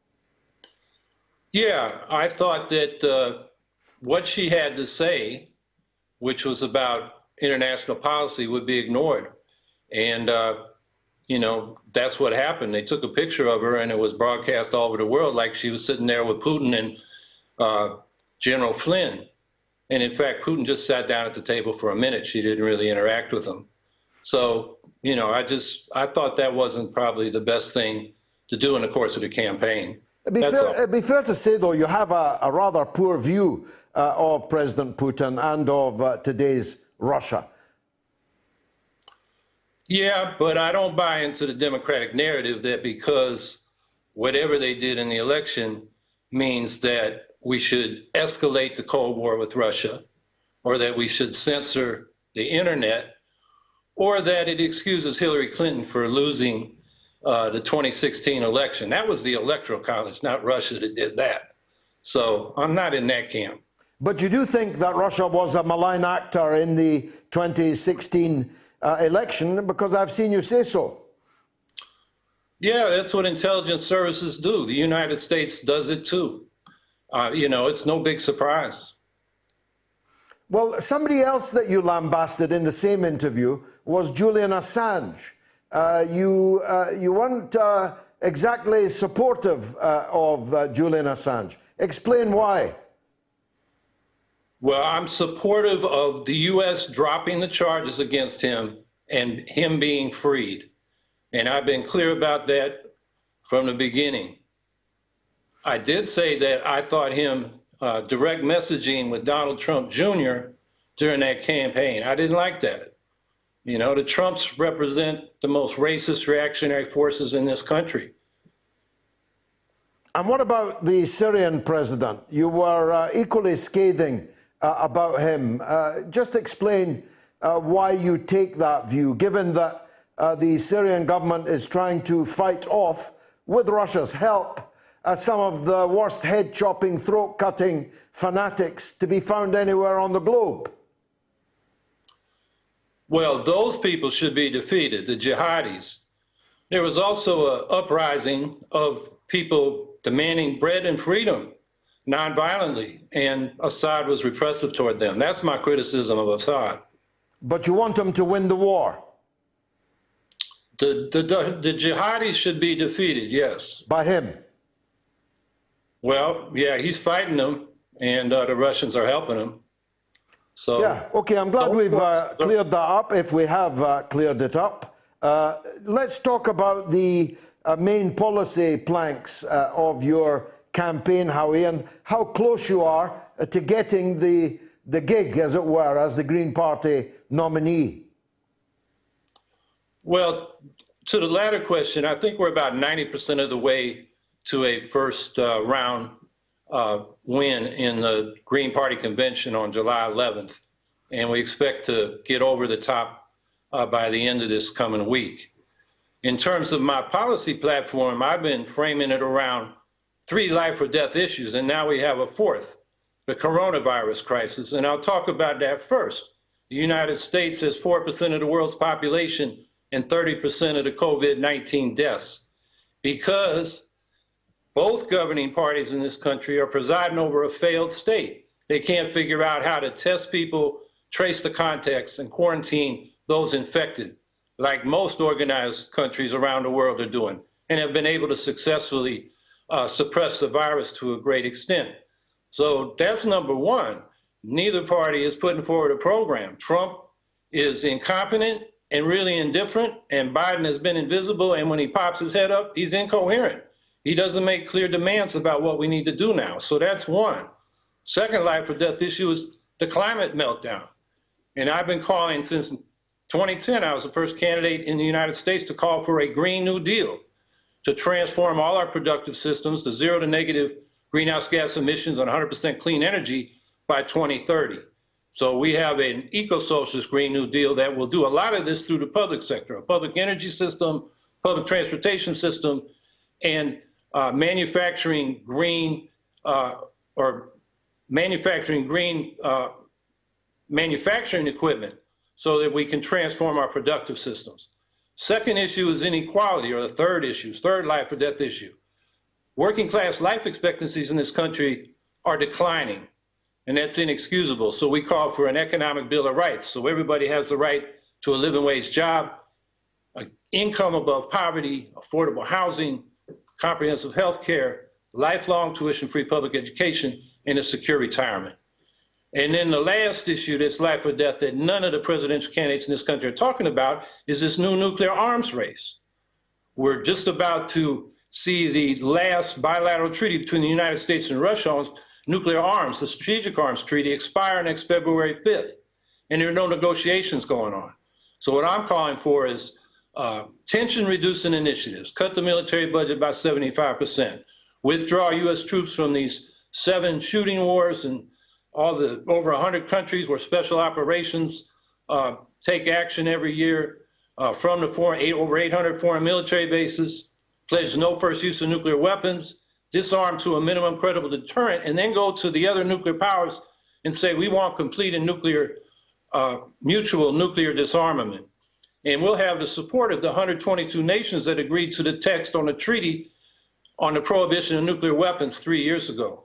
S9: Yeah, I thought that uh, what she had to say, which was about international policy, would be ignored. And, uh, you know, that's what happened. They took a picture of her and it was broadcast all over the world like she was sitting there with Putin and uh, General Flynn. And in fact, Putin just sat down at the table for a minute. She didn't really interact with him. So, you know, I just, I thought that wasn't probably the best thing to do in the course of the campaign.
S5: It'd be, fair, it'd be fair to say, though, you have a, a rather poor view uh, of President Putin and of uh, today's Russia.
S9: Yeah, but I don't buy into the Democratic narrative that because whatever they did in the election means that we should escalate the Cold War with Russia, or that we should censor the internet, or that it excuses Hillary Clinton for losing uh, the twenty sixteen election. That was the Electoral College, not Russia, that did that. So I'm not in that camp.
S5: But you do think that Russia was a malign actor in the twenty sixteen uh, election, because I've seen you say so.
S9: Yeah, that's what intelligence services do. The United States does it too. Uh, you know, it's no big surprise.
S5: Well, somebody else that you lambasted in the same interview was Julian Assange. Uh, you, uh, you weren't uh, exactly supportive uh, of uh, Julian Assange. Explain why.
S9: Well, I'm supportive of the U S dropping the charges against him and him being freed. And I've been clear about that from the beginning. I did say that I thought him uh, direct messaging with Donald Trump Junior during that campaign. I didn't like that. You know, the Trumps represent the most racist reactionary forces in this country.
S5: And what about the Syrian president? You were uh, equally scathing uh, about him. Uh, just explain uh, why you take that view, given that uh, the Syrian government is trying to fight off, with Russia's help, Uh, some of the worst head-chopping, throat-cutting fanatics to be found anywhere on the globe.
S9: Well, those people should be defeated, the jihadis. There was also an uprising of people demanding bread and freedom nonviolently, and Assad was repressive toward them. That's my criticism of Assad.
S5: But you want him to win the war?
S9: The, the, the, the jihadis should be defeated, yes.
S5: By him?
S9: Well, yeah, he's fighting them, and uh, the Russians are helping him. So
S5: yeah, okay, I'm glad we've uh, cleared that up, if we have uh, cleared it up. Uh, let's talk about the uh, main policy planks uh, of your campaign, Howie, and how close you are uh, to getting the, the gig, as it were, as the Green Party nominee.
S9: Well, to the latter question, I think we're about ninety percent of the way to a first uh, round uh, win in the Green Party convention on July eleventh. And we expect to get over the top uh, by the end of this coming week. In terms of my policy platform, I've been framing it around three life or death issues, and now we have a fourth, the coronavirus crisis. And I'll talk about that first. The United States has four percent of the world's population and thirty percent of the COVID nineteen deaths, because both governing parties in this country are presiding over a failed state. They can't figure out how to test people, trace the contacts, and quarantine those infected, like most organized countries around the world are doing, and have been able to successfully uh, suppress the virus to a great extent. So that's number one. Neither party is putting forward a program. Trump is incompetent and really indifferent, and Biden has been invisible, and when he pops his head up, he's incoherent. He doesn't make clear demands about what we need to do now. So that's one. Second life or death issue is the climate meltdown. And I've been calling since twenty ten, I was the first candidate in the United States to call for a Green New Deal to transform all our productive systems to zero to negative greenhouse gas emissions and one hundred percent clean energy by twenty thirty. So we have an eco-socialist Green New Deal that will do a lot of this through the public sector, a public energy system, public transportation system, and uh, manufacturing green uh, or manufacturing green uh, manufacturing equipment so that we can transform our productive systems. Second issue is inequality, or the third issue, third life or death issue. Working class life expectancies in this country are declining, and that's inexcusable. So we call for an economic bill of rights, so everybody has the right to a living wage job, an income above poverty, affordable housing, comprehensive health care, lifelong tuition-free public education, and a secure retirement. And then the last issue that's life or death that none of the presidential candidates in this country are talking about is this new nuclear arms race. We're just about to see the last bilateral treaty between the United States and Russia on nuclear arms, the Strategic Arms Treaty, expire next February fifth, and there are no negotiations going on. So what I'm calling for is uh, tension-reducing initiatives, cut the military budget by seventy-five percent, withdraw U S troops from these seven shooting wars and all the over one hundred countries where special operations uh, take action every year, uh, from the foreign, eight, over eight hundred foreign military bases, pledge no first use of nuclear weapons, disarm to a minimum credible deterrent, and then go to the other nuclear powers and say we want complete and nuclear, uh, mutual nuclear disarmament. And we'll have the support of the one hundred twenty-two nations that agreed to the text on the treaty on the prohibition of nuclear weapons three years ago.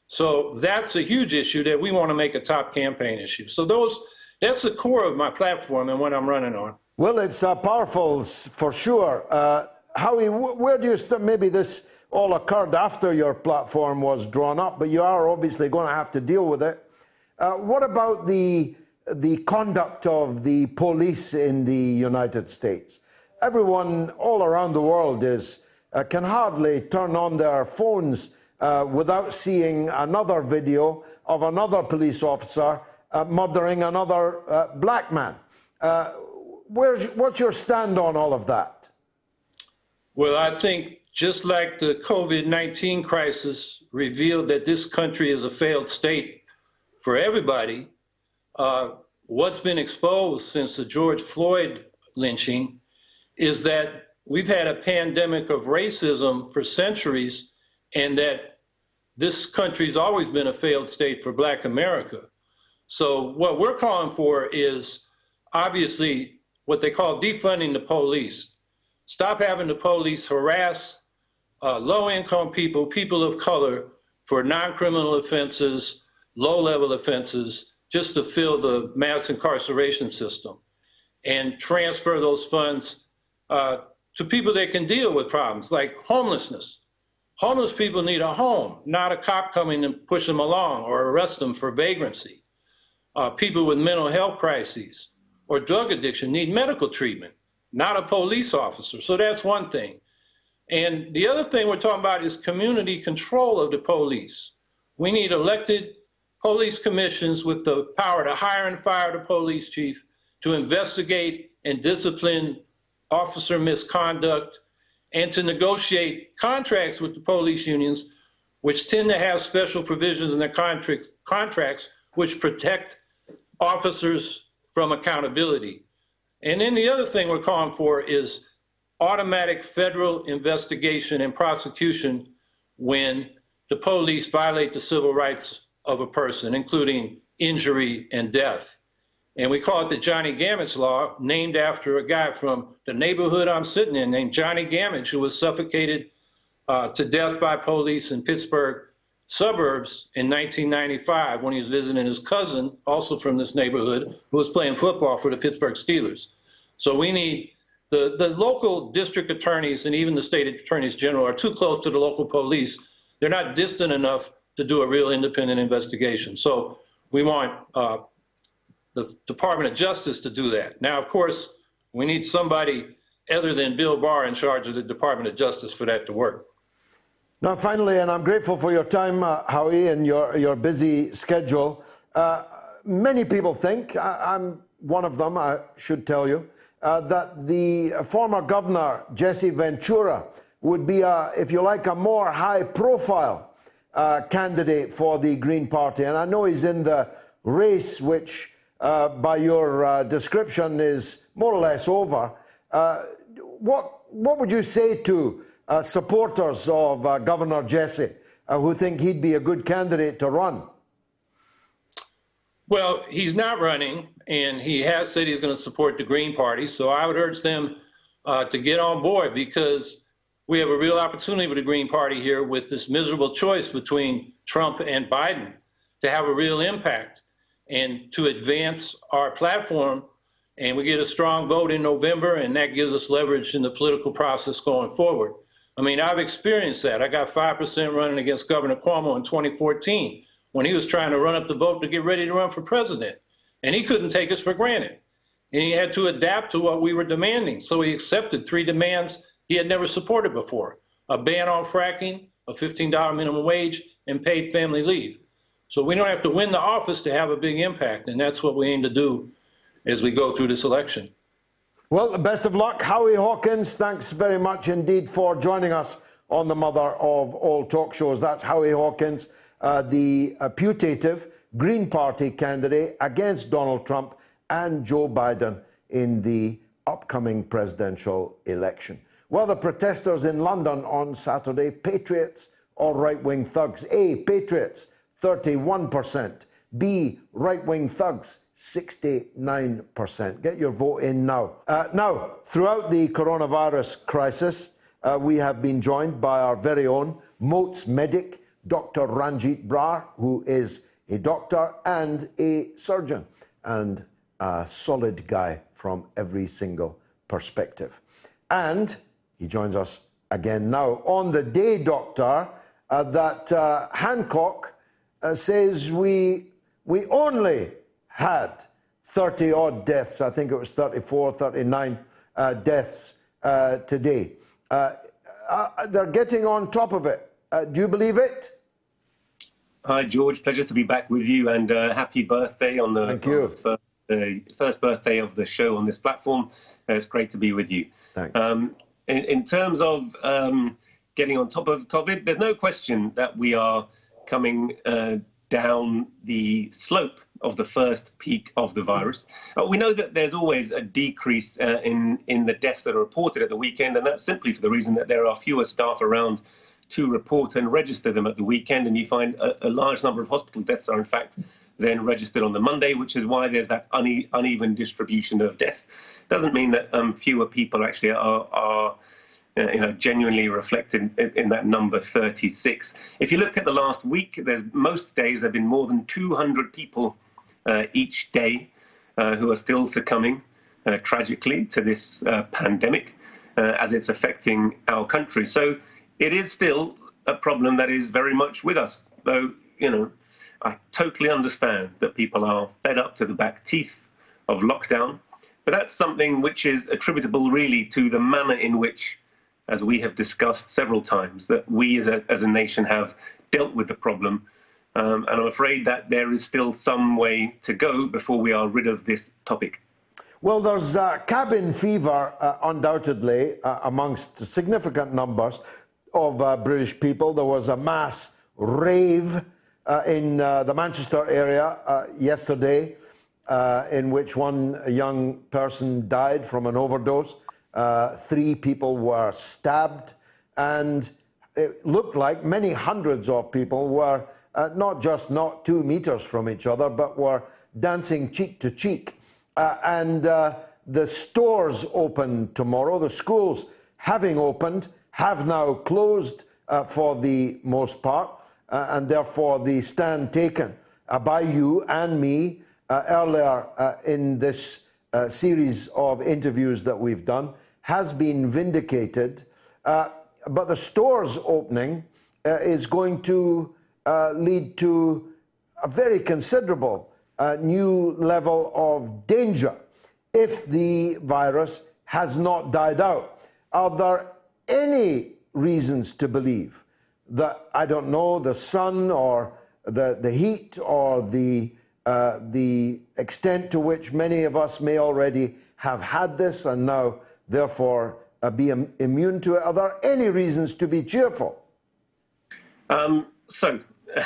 S9: So that's a huge issue that we want to make a top campaign issue. So those, that's the core of my platform and what I'm running on.
S5: Well, it's uh, powerful for sure. Uh, Howie, where do you st- maybe this all occurred after your platform was drawn up, but you are obviously going to have to deal with it. Uh, what about the the conduct of the police in the United States? Everyone all around the world is uh, can hardly turn on their phones uh, without seeing another video of another police officer uh, murdering another uh, black man. Uh, where's, what's your stand on all of that?
S9: Well, I think just like the COVID nineteen crisis revealed that this country is a failed state for everybody, uh, what's been exposed since the George Floyd lynching is that we've had a pandemic of racism for centuries, and that this country's always been a failed state for Black America. So what we're calling for is obviously what they call defunding the police. Stop having the police harass uh, low-income people, people of color, for non-criminal offenses, low-level offenses, just to fill the mass incarceration system, and transfer those funds uh, to people that can deal with problems like homelessness. Homeless people need a home, not a cop coming and push them along or arrest them for vagrancy. Uh, people with mental health crises or drug addiction need medical treatment, not a police officer. So that's one thing. And the other thing we're talking about is community control of the police. We need elected police commissions with the power to hire and fire the police chief, to investigate and discipline officer misconduct, and to negotiate contracts with the police unions, which tend to have special provisions in their contract, contracts which protect officers from accountability. And then the other thing we're calling for is automatic federal investigation and prosecution when the police violate the civil rights of a person, including injury and death. And we call it the Johnny Gamage Law, named after a guy from the neighborhood I'm sitting in named Johnny Gamage, who was suffocated uh, to death by police in Pittsburgh suburbs in nineteen ninety-five when he was visiting his cousin, also from this neighborhood, who was playing football for the Pittsburgh Steelers. So we need the, the local district attorneys and even the state attorneys general are too close to the local police. They're not distant enough to do a real independent investigation. So we want uh, the Department of Justice to do that. Now, of course, we need somebody other than Bill Barr in charge of the Department of Justice for that to work.
S5: Now, finally, and I'm grateful for your time, uh, Howie, and your, your busy schedule. Uh, many people think, I, I'm one of them, I should tell you, uh, that the former governor, Jesse Ventura, would be, a, if you like, a more high-profile uh, candidate for the Green Party. And I know he's in the race, which uh, by your uh, description is more or less over, uh, what, what would you say to uh, supporters of uh, Governor Jessie uh, who think he'd be a good candidate to run?
S9: Well, he's not running, and he has said he's going to support the Green Party. So I would urge them uh, to get on board, because we have a real opportunity with the Green Party here with this miserable choice between Trump and Biden to have a real impact and to advance our platform. And we get a strong vote in November, and that gives us leverage in the political process going forward. I mean, I've experienced that. I got five percent running against Governor Cuomo in twenty fourteen when he was trying to run up the vote to get ready to run for president. And he couldn't take us for granted. And he had to adapt to what we were demanding. So he accepted three demands he had never supported before: a ban on fracking, a fifteen dollar minimum wage, and paid family leave. So we don't have to win the office to have a big impact. And that's what we aim to do as we go through this election.
S5: Well, best of luck. Howie Hawkins, thanks very much indeed for joining us on the mother of all talk shows. That's Howie Hawkins, uh, the uh, putative Green Party candidate against Donald Trump and Joe Biden in the upcoming presidential election. Well, the protesters in London on Saturday, patriots or right-wing thugs? A, patriots, thirty-one percent. B, right-wing thugs, sixty-nine percent. Get your vote in now. Uh, now, throughout the coronavirus crisis, uh, we have been joined by our very own Moats medic, Doctor Ranjit Brar, who is a doctor and a surgeon, and a solid guy from every single perspective. And he joins us again now. On the day, Doctor, uh, that uh, Hancock uh, says we, we only had thirty-odd deaths. I think it was thirty-four, thirty-nine uh, deaths uh, today. Uh, uh, they're getting on top of it. Uh, do you believe it?
S10: Hi, George. Pleasure to be back with you, and uh, happy birthday on the,
S5: Thank you.
S10: on the first, uh, first birthday of the show on this platform. Uh, it's great to be with you.
S5: Thanks.
S10: Um, in, in terms of um, getting on top of COVID, there's no question that we are coming uh, down the slope of the first peak of the virus. Uh, we know that there's always a decrease uh, in, in the deaths that are reported at the weekend, and that's simply for the reason that there are fewer staff around to report and register them at the weekend, and you find a, a large number of hospital deaths are in fact then registered on the Monday, which is why there's that une uneven distribution of deaths. Doesn't mean that um, fewer people actually are, are uh, you know, genuinely reflected in, in that number thirty-six. If you look at the last week, there's most days there have been more than two hundred people uh, each day uh, who are still succumbing uh, tragically to this uh, pandemic uh, as it's affecting our country. So it is still a problem that is very much with us, though, you know, I totally understand that people are fed up to the back teeth of lockdown, but that's something which is attributable really to the manner in which, as we have discussed several times, that we as a, as a nation have dealt with the problem. Um, and I'm afraid that there is still some way to go before we are rid of this topic.
S5: Well, there's uh, cabin fever, uh, undoubtedly, uh, amongst significant numbers of uh, British people. There was a mass rave uh, in uh, the Manchester area uh, yesterday uh, in which one young person died from an overdose. Uh, three people were stabbed, and it looked like many hundreds of people were uh, not just not two meters from each other, but were dancing cheek to cheek. Uh, and uh, the stores open tomorrow. The schools, having opened, have now closed uh, for the most part, uh, and therefore the stand taken uh, by you and me uh, earlier uh, in this uh, series of interviews that we've done has been vindicated. Uh, but the stores opening uh, is going to uh, lead to a very considerable uh, new level of danger if the virus has not died out. Are there any reasons to believe that, I don't know, the sun or the, the heat or the, uh, the extent to which many of us may already have had this and now therefore uh, be im immune to it? Are there any reasons to be cheerful?
S10: Um, So,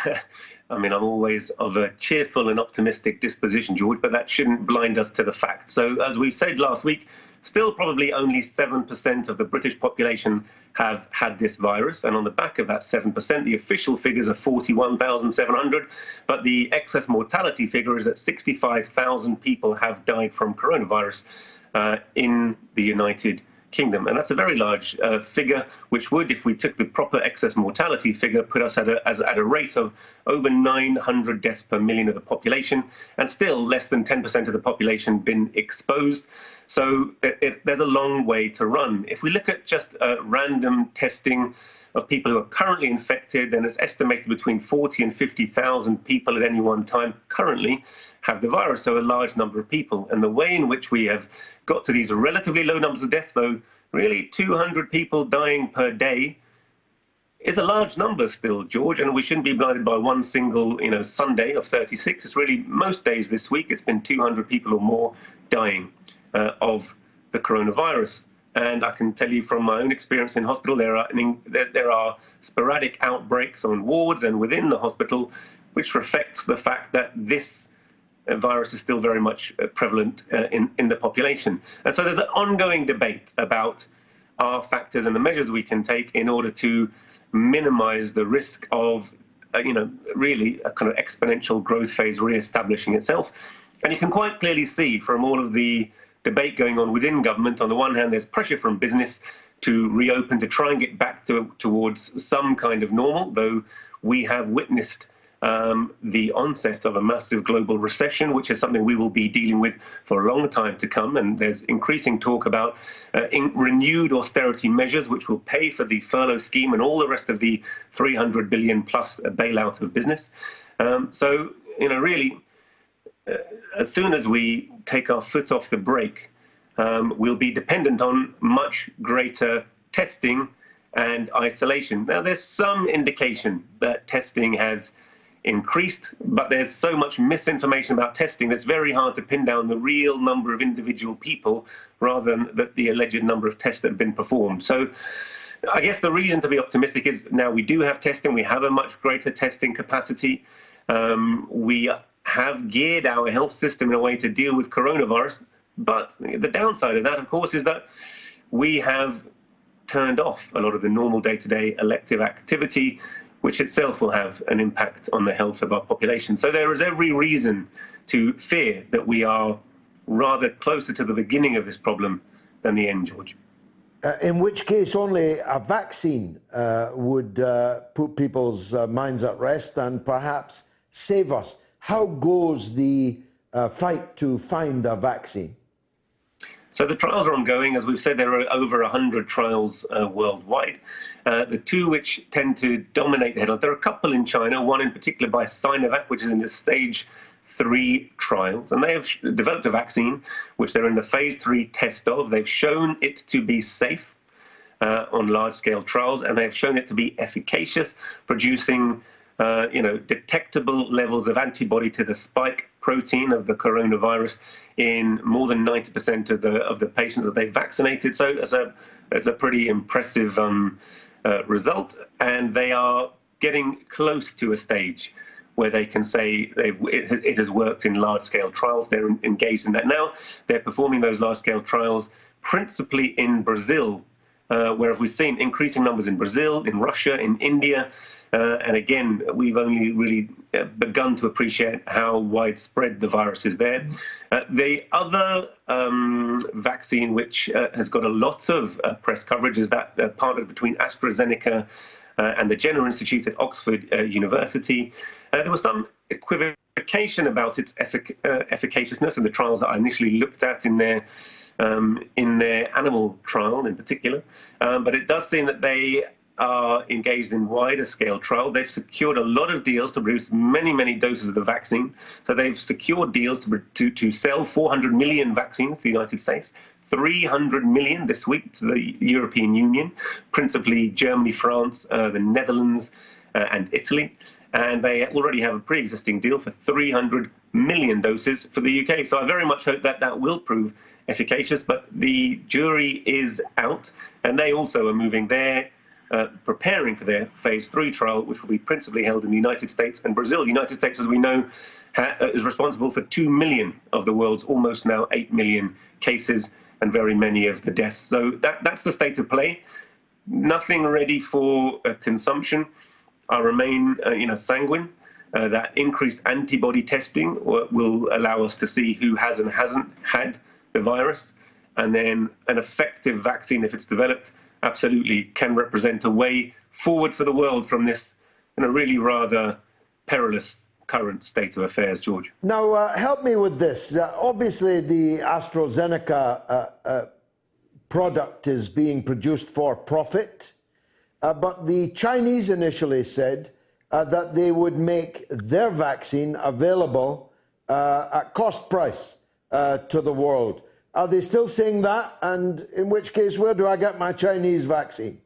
S10: I mean, I'm always of a cheerful and optimistic disposition, George, but that shouldn't blind us to the facts. So, as we said last week, still probably only seven percent of the British population have had this virus. And on the back of that seven percent, the official figures are forty-one thousand seven hundred, but the excess mortality figure is that sixty-five thousand people have died from coronavirus uh, in the United Kingdom. And that's a very large uh, figure, which would, if we took the proper excess mortality figure, put us at a, as, at a rate of over nine hundred deaths per million of the population, and still less than ten percent of the population been exposed. So it, it, there's a long way to run. If we look at just uh, random testing of people who are currently infected, then it's estimated between forty and fifty thousand people at any one time currently have the virus, so a large number of people. And the way in which we have got to these relatively low numbers of deaths, though, really two hundred people dying per day, is a large number still, George, and we shouldn't be blinded by one single, you know, Sunday of thirty-six. It's really most days this week, it's been two hundred people or more dying uh, of the coronavirus. And I can tell you from my own experience in hospital, there are, I mean, there, there are sporadic outbreaks on wards and within the hospital, which reflects the fact that this virus is still very much prevalent uh, in, in the population. And so there's an ongoing debate about our factors and the measures we can take in order to minimize the risk of, uh, you know, really a kind of exponential growth phase re-establishing itself. And you can quite clearly see from all of the debate going on within government, on the one hand, there's pressure from business to reopen, to try and get back to, towards some kind of normal, though we have witnessed um, the onset of a massive global recession, which is something we will be dealing with for a long time to come. And there's increasing talk about uh, in renewed austerity measures, which will pay for the furlough scheme and all the rest of the three hundred billion plus bailout of business. Um, so, you know, really, uh, as soon as we take our foot off the brake, um, we'll be dependent on much greater testing and isolation. Now, there's some indication that testing has increased, but there's so much misinformation about testing that's very hard to pin down the real number of individual people rather than the, the alleged number of tests that have been performed. So I guess the reason to be optimistic is now we do have testing, we have a much greater testing capacity. Um, we have geared our health system in a way to deal with coronavirus, but the downside of that, of course, is that we have turned off a lot of the normal day-to-day elective activity, which itself will have an impact on the health of our population. So there is every reason to fear that we are rather closer to the beginning of this problem than the end, George.
S5: Uh, in which case only a vaccine uh, would uh, put people's uh, minds at rest and perhaps save us. How goes the uh, fight to find a vaccine?
S10: So the trials are ongoing. As we've said, there are over one hundred trials uh, worldwide. Uh, the two which tend to dominate the headlines, there are a couple in China, one in particular by Sinovac, which is in the stage three trials. And they have developed a vaccine, which they're in the phase three test of. They've shown it to be safe uh, on large-scale trials, and they've shown it to be efficacious, producing Uh, you know, detectable levels of antibody to the spike protein of the coronavirus in more than ninety percent of the of the patients that they've vaccinated. So it's a it's a pretty impressive um, uh, result, and they are getting close to a stage where they can say they've, it, it has worked in large-scale trials. They're engaged in that now. They're performing those large-scale trials principally in Brazil, uh, where we've seen increasing numbers in Brazil, in Russia, in India. Uh, and again, we've only really uh, begun to appreciate how widespread the virus is there. Uh, the other um, vaccine which uh, has got a lot of uh, press coverage is that uh, partnered between AstraZeneca uh, and the Jenner Institute at Oxford uh, University. Uh, there was some equivocation about its effic uh, efficaciousness in the trials that I initially looked at in their um, in their animal trial in particular. Um, but it does seem that they are engaged in wider scale trial. They've secured a lot of deals to produce many, many doses of the vaccine. So they've secured deals to, to, to sell four hundred million vaccines to the United States, three hundred million this week to the European Union, principally Germany, France, uh, the Netherlands, uh, and Italy. And they already have a pre-existing deal for three hundred million doses for the U K. So I very much hope that that will prove efficacious, but the jury is out, and they also are moving their uh, preparing for their phase three trial, which will be principally held in the United States and Brazil. The United States, as we know, ha- is responsible for two million of the world's almost now eight million cases and very many of the deaths. So that, that's the state of play. Nothing ready for uh, consumption. I remain, uh, you know, sanguine uh, that increased antibody testing will, will allow us to see who has and hasn't had the virus, and then an effective vaccine, if it's developed, absolutely can represent a way forward for the world from this, you know, really rather perilous current state of affairs, George.
S5: Now, uh, help me with this. Uh, obviously, the AstraZeneca uh, uh, product is being produced for profit, uh, but the Chinese initially said uh, that they would make their vaccine available uh, at cost price uh, to the world. Are they still saying that? And in which case, where do I get my Chinese vaccine?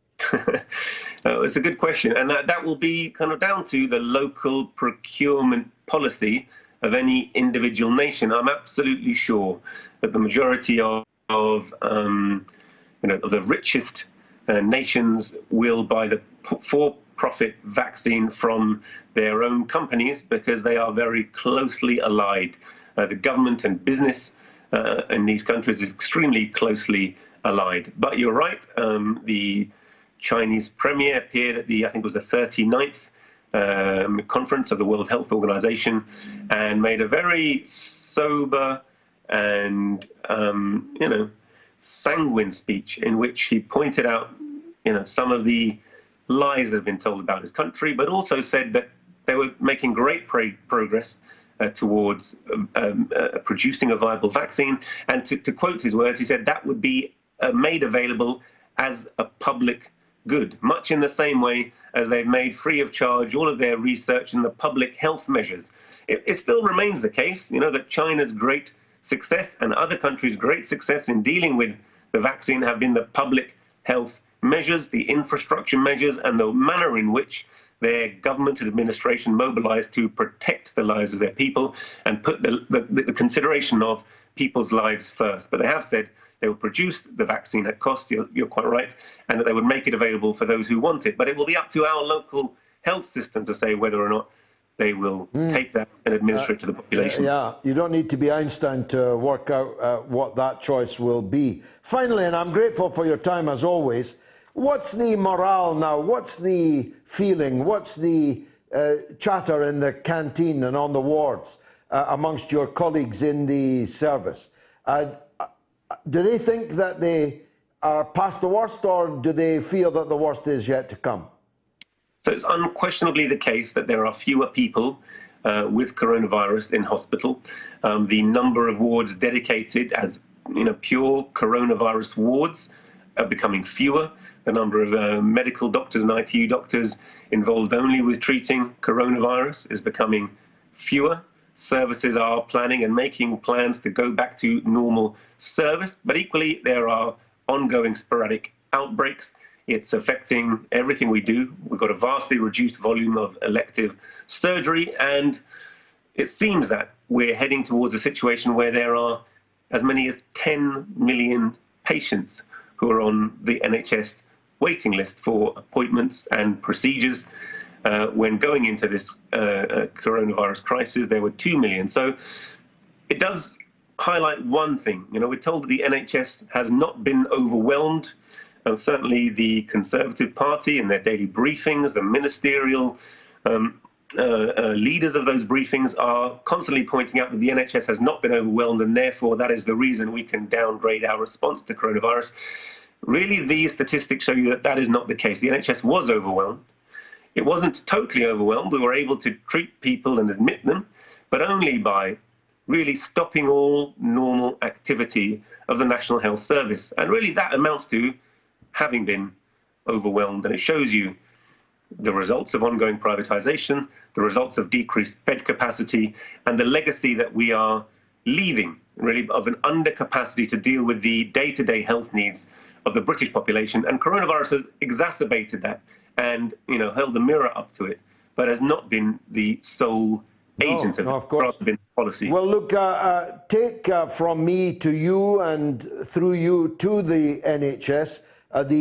S10: Uh, it's a good question, and that, that will be kind of down to the local procurement policy of any individual nation. I'm absolutely sure that the majority of, of um, you know, of the richest uh, nations will buy the for-profit vaccine from their own companies because they are very closely allied. Uh, the government and business uh, in these countries is extremely closely allied. But you're right, um, the Chinese premier appeared at the, I think it was the thirty-ninth um, conference of the World Health Organization and made a very sober and, um, you know, sanguine speech in which he pointed out, you know, some of the lies that have been told about his country, but also said that they were making great pro- progress uh, towards um, uh, producing a viable vaccine. And to, to quote his words, he said that would be uh, made available as a public good, much in the same way as they've made free of charge all of their research in the public health measures. It, it still remains the case, you know, that China's great success and other countries' great success in dealing with the vaccine have been the public health measures, the infrastructure measures, and the manner in which their government and administration mobilized to protect the lives of their people and put the, the, the consideration of people's lives first. But they have said they will produce the vaccine at cost, you're, you're quite right, and that they would make it available for those who want it. But it will be up to our local health system to say whether or not they will mm. take that and administer uh, it to the population.
S5: Yeah, you don't need to be Einstein to work out uh, what that choice will be. Finally, and I'm grateful for your time as always, what's the morale now? What's the feeling? What's the uh, chatter in the canteen and on the wards uh, amongst your colleagues in the service? Uh, do they think that they are past the worst, or do they feel that the worst is yet to come?
S10: So it's unquestionably the case that there are fewer people uh, with coronavirus in hospital. Um, the number of wards dedicated as, you know, pure coronavirus wards are becoming fewer. The number of uh, medical doctors and I T U doctors involved only with treating coronavirus is becoming fewer. Services are planning and making plans to go back to normal service, but equally there are ongoing sporadic outbreaks. It's affecting everything we do. We've got a vastly reduced volume of elective surgery, and it seems that we're heading towards a situation where there are as many as ten million patients who are on the N H S waiting list for appointments and procedures. Uh, when going into this uh, uh, coronavirus crisis, there were two million. So it does highlight one thing. You know, we're told that the N H S has not been overwhelmed. And certainly the Conservative Party in their daily briefings, the ministerial um, uh, uh, leaders of those briefings are constantly pointing out that the N H S has not been overwhelmed, and therefore that is the reason we can downgrade our response to coronavirus. Really, these statistics show you that that is not the case. The N H S was overwhelmed. It wasn't totally overwhelmed. We were able to treat people and admit them, but only by really stopping all normal activity of the National Health Service. And really that amounts to having been overwhelmed, and it shows you the results of ongoing privatization, the results of decreased bed capacity, and the legacy that we are leaving, really, of an undercapacity to deal with the day-to-day health needs of the British population. And coronavirus has exacerbated that and, you know, held the mirror up to it, but has not been the sole agent
S5: no,
S10: of
S5: no,
S10: it,
S5: of course.
S10: rather than policy.
S5: Well, look, uh, uh, take uh, from me to you and through you to the N H S, Uh, the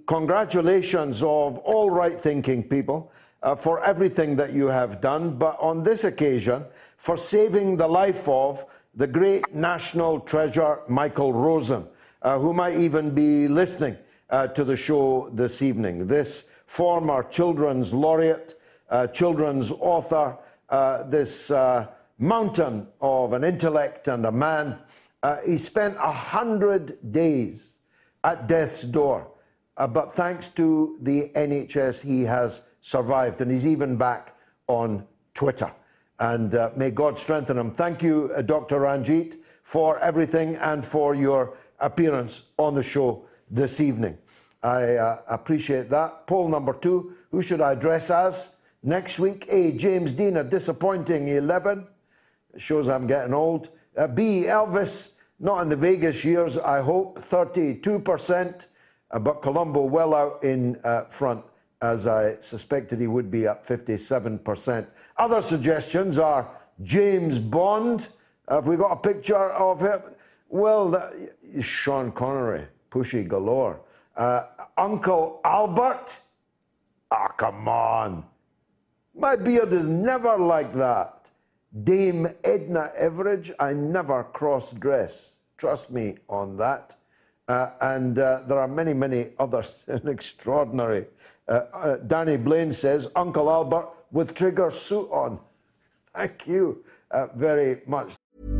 S5: congratulations of all right-thinking people uh, for everything that you have done, but on this occasion, for saving the life of the great national treasure, Michael Rosen, uh, who might even be listening uh, to the show this evening. This former children's laureate, uh, children's author, uh, this uh, mountain of an intellect and a man, uh, he spent a hundred days at death's door. Uh, but thanks to the N H S, he has survived, and he's even back on Twitter. And uh, may God strengthen him. Thank you, uh, Doctor Ranjit, for everything and for your appearance on the show this evening. I uh, appreciate that. Poll number two, who should I address as next week? A, James Dean, a disappointing eleven. It shows I'm getting old. Uh, B, Elvis, not in the Vegas years, I hope, thirty-two percent. Uh, but Colombo well out in uh, front, as I suspected he would be, at fifty-seven percent. Other suggestions are James Bond. Have we got a picture of him? Well, that, Sean Connery, pushy galore. Uh, Uncle Albert? Ah, oh, come on. My beard is never like that. Dame Edna Everage, I never cross-dress. Trust me on that. Uh, and uh, there are many, many others. An extraordinary. Uh, uh, Danny Blaine says, Uncle Albert with Trigger suit on. Thank you uh, very much.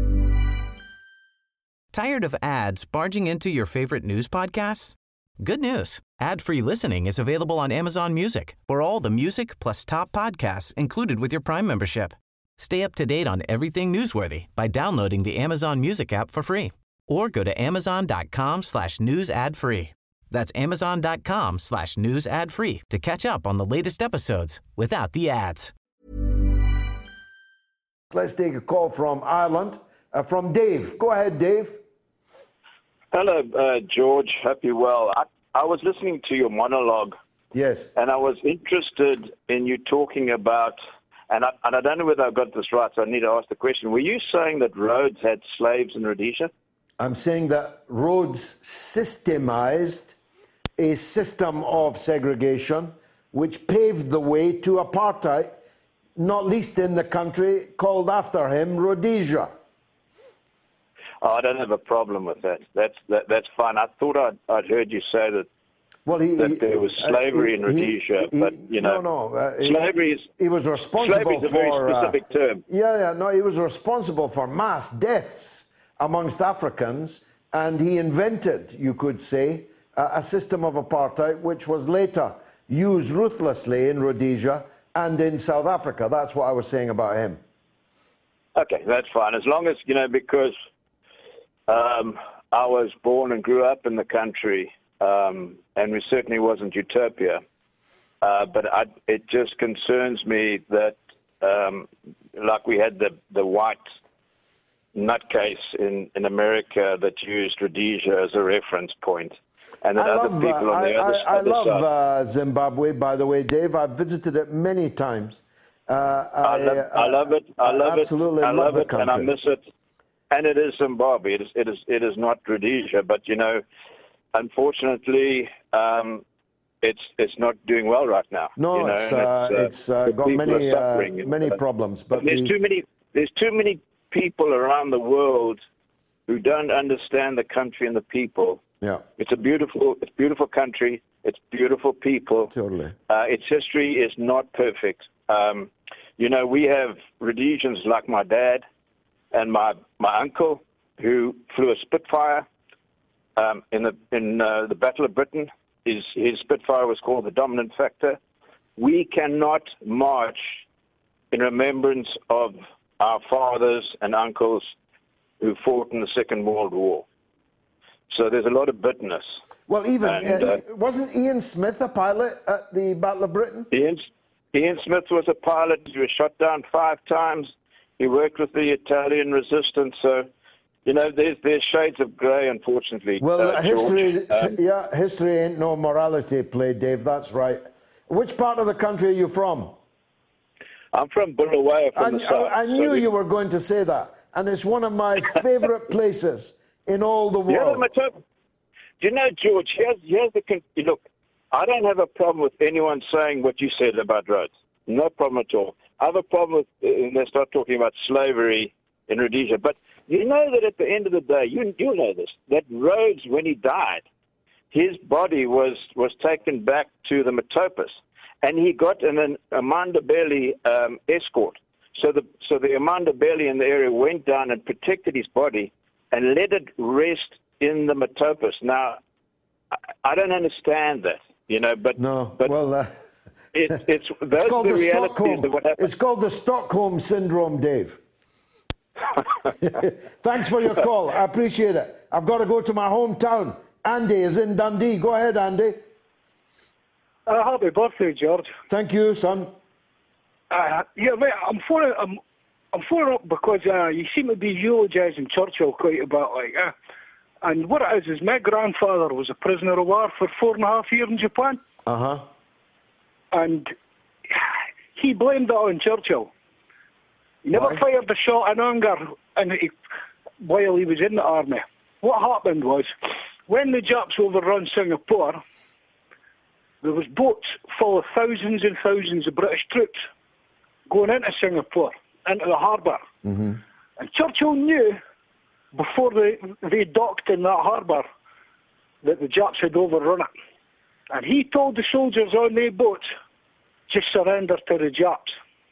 S11: Tired of ads barging into your favorite news podcasts? Good news. Ad-free listening is available on Amazon Music for all the music plus top podcasts included with your Prime membership. Stay up to date on everything newsworthy by downloading the Amazon Music app for free or go to amazon.com slash news ad free. That's amazon.com slash news ad free to catch up on the latest episodes without the ads.
S5: Let's take a call from Ireland, uh, from Dave. Go ahead, Dave.
S12: Hello, uh, George. Hope you're well. I, I was listening to your monologue.
S5: Yes.
S12: And I was interested in you talking about, and I, and I don't know whether I've got this right, so I need to ask the question. Were you saying that Rhodes had slaves in Rhodesia?
S5: I'm saying that Rhodes systemized a system of segregation which paved the way to apartheid, not least in the country called after him, Rhodesia.
S12: Oh, I don't have a problem with that. That's that, that's fine. I thought I'd, I'd heard you say that,
S5: well, he,
S12: that there was slavery uh, he, in Rhodesia,
S5: he,
S12: but, you know,
S5: no, no, uh,
S12: slavery is...
S5: He was responsible
S12: slavery is a
S5: for...
S12: very specific uh, term.
S5: Yeah, yeah, no, he was responsible for mass deaths amongst Africans, and he invented, you could say, uh, a system of apartheid which was later used ruthlessly in Rhodesia and in South Africa. That's what I was saying about him.
S12: Okay, that's fine. As long as, you know, because um, I was born and grew up in the country, um, and we certainly wasn't utopia, uh, but I, it just concerns me that, um, like we had the, the white nutcase in, in America that used Rhodesia as a reference point, and that
S5: I
S12: other
S5: love,
S12: people
S5: uh,
S12: on the
S5: I,
S12: other,
S5: I,
S12: other
S5: I love
S12: side.
S5: uh, Zimbabwe, by the way, Dave. I've visited it many times. Uh,
S12: I,
S5: I,
S12: love, I love it. I love
S5: absolutely
S12: it. I
S5: love
S12: love
S5: the
S12: it, and I
S5: country.
S12: miss it. And it is Zimbabwe. It is. It is. It is not Rhodesia. But you know, unfortunately, um, it's it's not doing well right now.
S5: No,
S12: you know,
S5: it's
S12: and
S5: uh,
S12: it's, uh,
S5: it's uh,
S12: the
S5: got
S12: people
S5: many
S12: are
S5: uh,
S12: suffering.
S5: many
S12: Uh,
S5: problems. But
S12: there's
S5: the,
S12: too many. There's too many people around the world who don't understand the country and the people.
S5: Yeah,
S12: it's a beautiful, it's beautiful country. It's beautiful people.
S5: Totally.
S12: Uh, its history is not perfect. Um, you know, we have Rhodesians like my dad and my my uncle who flew a Spitfire um, in the in uh, the Battle of Britain. His his Spitfire was called the Dominant Factor. We cannot march in remembrance of our fathers and uncles who fought in the Second World War. So there's a lot of bitterness.
S5: Well, even
S12: and,
S5: uh,
S12: uh,
S5: wasn't Ian Smith a pilot at the Battle of Britain?
S12: Ian, Ian Smith was a pilot. He was shot down five times. He worked with the Italian resistance. So, you know, there's there's shades of grey, unfortunately.
S5: Well,
S12: uh,
S5: history,
S12: um,
S5: yeah, history ain't no morality play, Dave. That's right. Which part of the country are you from?
S12: I'm from Bulawayo, from
S5: I,
S12: the south.
S5: I, I knew
S12: so
S5: you were going to say that, and it's one of my favourite places in all the world.
S12: Yeah, my top. Do you know, George? Here's here's the con- look. I don't have a problem with anyone saying what you said about Rhodes. No problem at all. I have a problem with, and they start talking about slavery in Rhodesia. But you know that at the end of the day, you you know this, that Rhodes, when he died, his body was, was taken back to the Metopus, and he got an, an Amandabele um, escort. So the so the Amandabele in the area went down and protected his body and let it rest in the Metopus. Now, I, I don't understand that, you know, but
S5: no,
S12: but
S5: well, uh,
S12: it, it's those
S5: it's called
S12: are the,
S5: the
S12: realities
S5: Stockholm.
S12: of what happened.
S5: It's called the Stockholm syndrome, Dave. Thanks for your call. I appreciate it. I've got to go to my hometown. Andy is in Dundee. Go ahead, Andy.
S13: Uh, happy birthday, George.
S5: Thank you, son.
S13: Uh, yeah, mate, I'm for it. I'm, I'm for it because uh, you seem to be eulogising Churchill quite a bit, like. Uh, and what it is is my grandfather was a prisoner of war for four and a half years in Japan.
S5: Uh huh.
S13: And he blamed it on Churchill. He never
S5: Why?
S13: fired a shot in anger, and he, while he was in the army. What happened was, when the Japs overrun Singapore, there was boats full of thousands and thousands of British troops going into Singapore, into the harbour.
S5: Mm-hmm.
S13: And Churchill knew, before they, they docked in that harbour, that the Japs had overrun it. And he told the soldiers on their boats, just surrender to the Japs.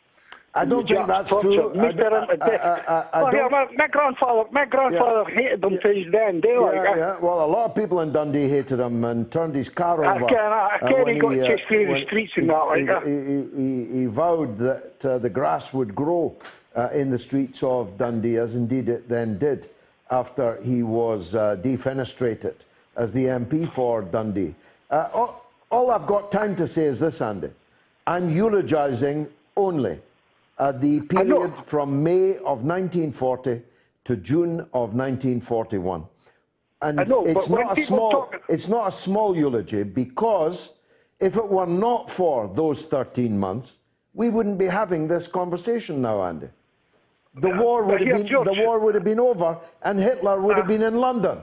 S5: I don't think that's true. I, I, I, I, I
S13: well, yeah, my, my grandfather, my grandfather yeah, hated them yeah, to his damn day.
S5: Yeah,
S13: like,
S5: yeah. Well, a lot of people in Dundee hated him and turned his car over.
S13: I can, I can uh, he got uh, chased through the streets and that. Like
S5: he,
S13: that.
S5: He, he, he vowed that uh, the grass would grow uh, in the streets of Dundee, as indeed it then did, after he was uh, defenestrated as the M P for Dundee. Uh, all, all I've got time to say is this, Andy. I'm eulogising only Uh, the period from May of nineteen forty to June of nineteen forty-one. And
S13: know,
S5: it's, not a small,
S13: talk...
S5: it's not a small eulogy, because if it were not for those thirteen months, we wouldn't be having this conversation now, Andy. The, uh, war, would have been, the war would have been over and Hitler would uh, have been in London.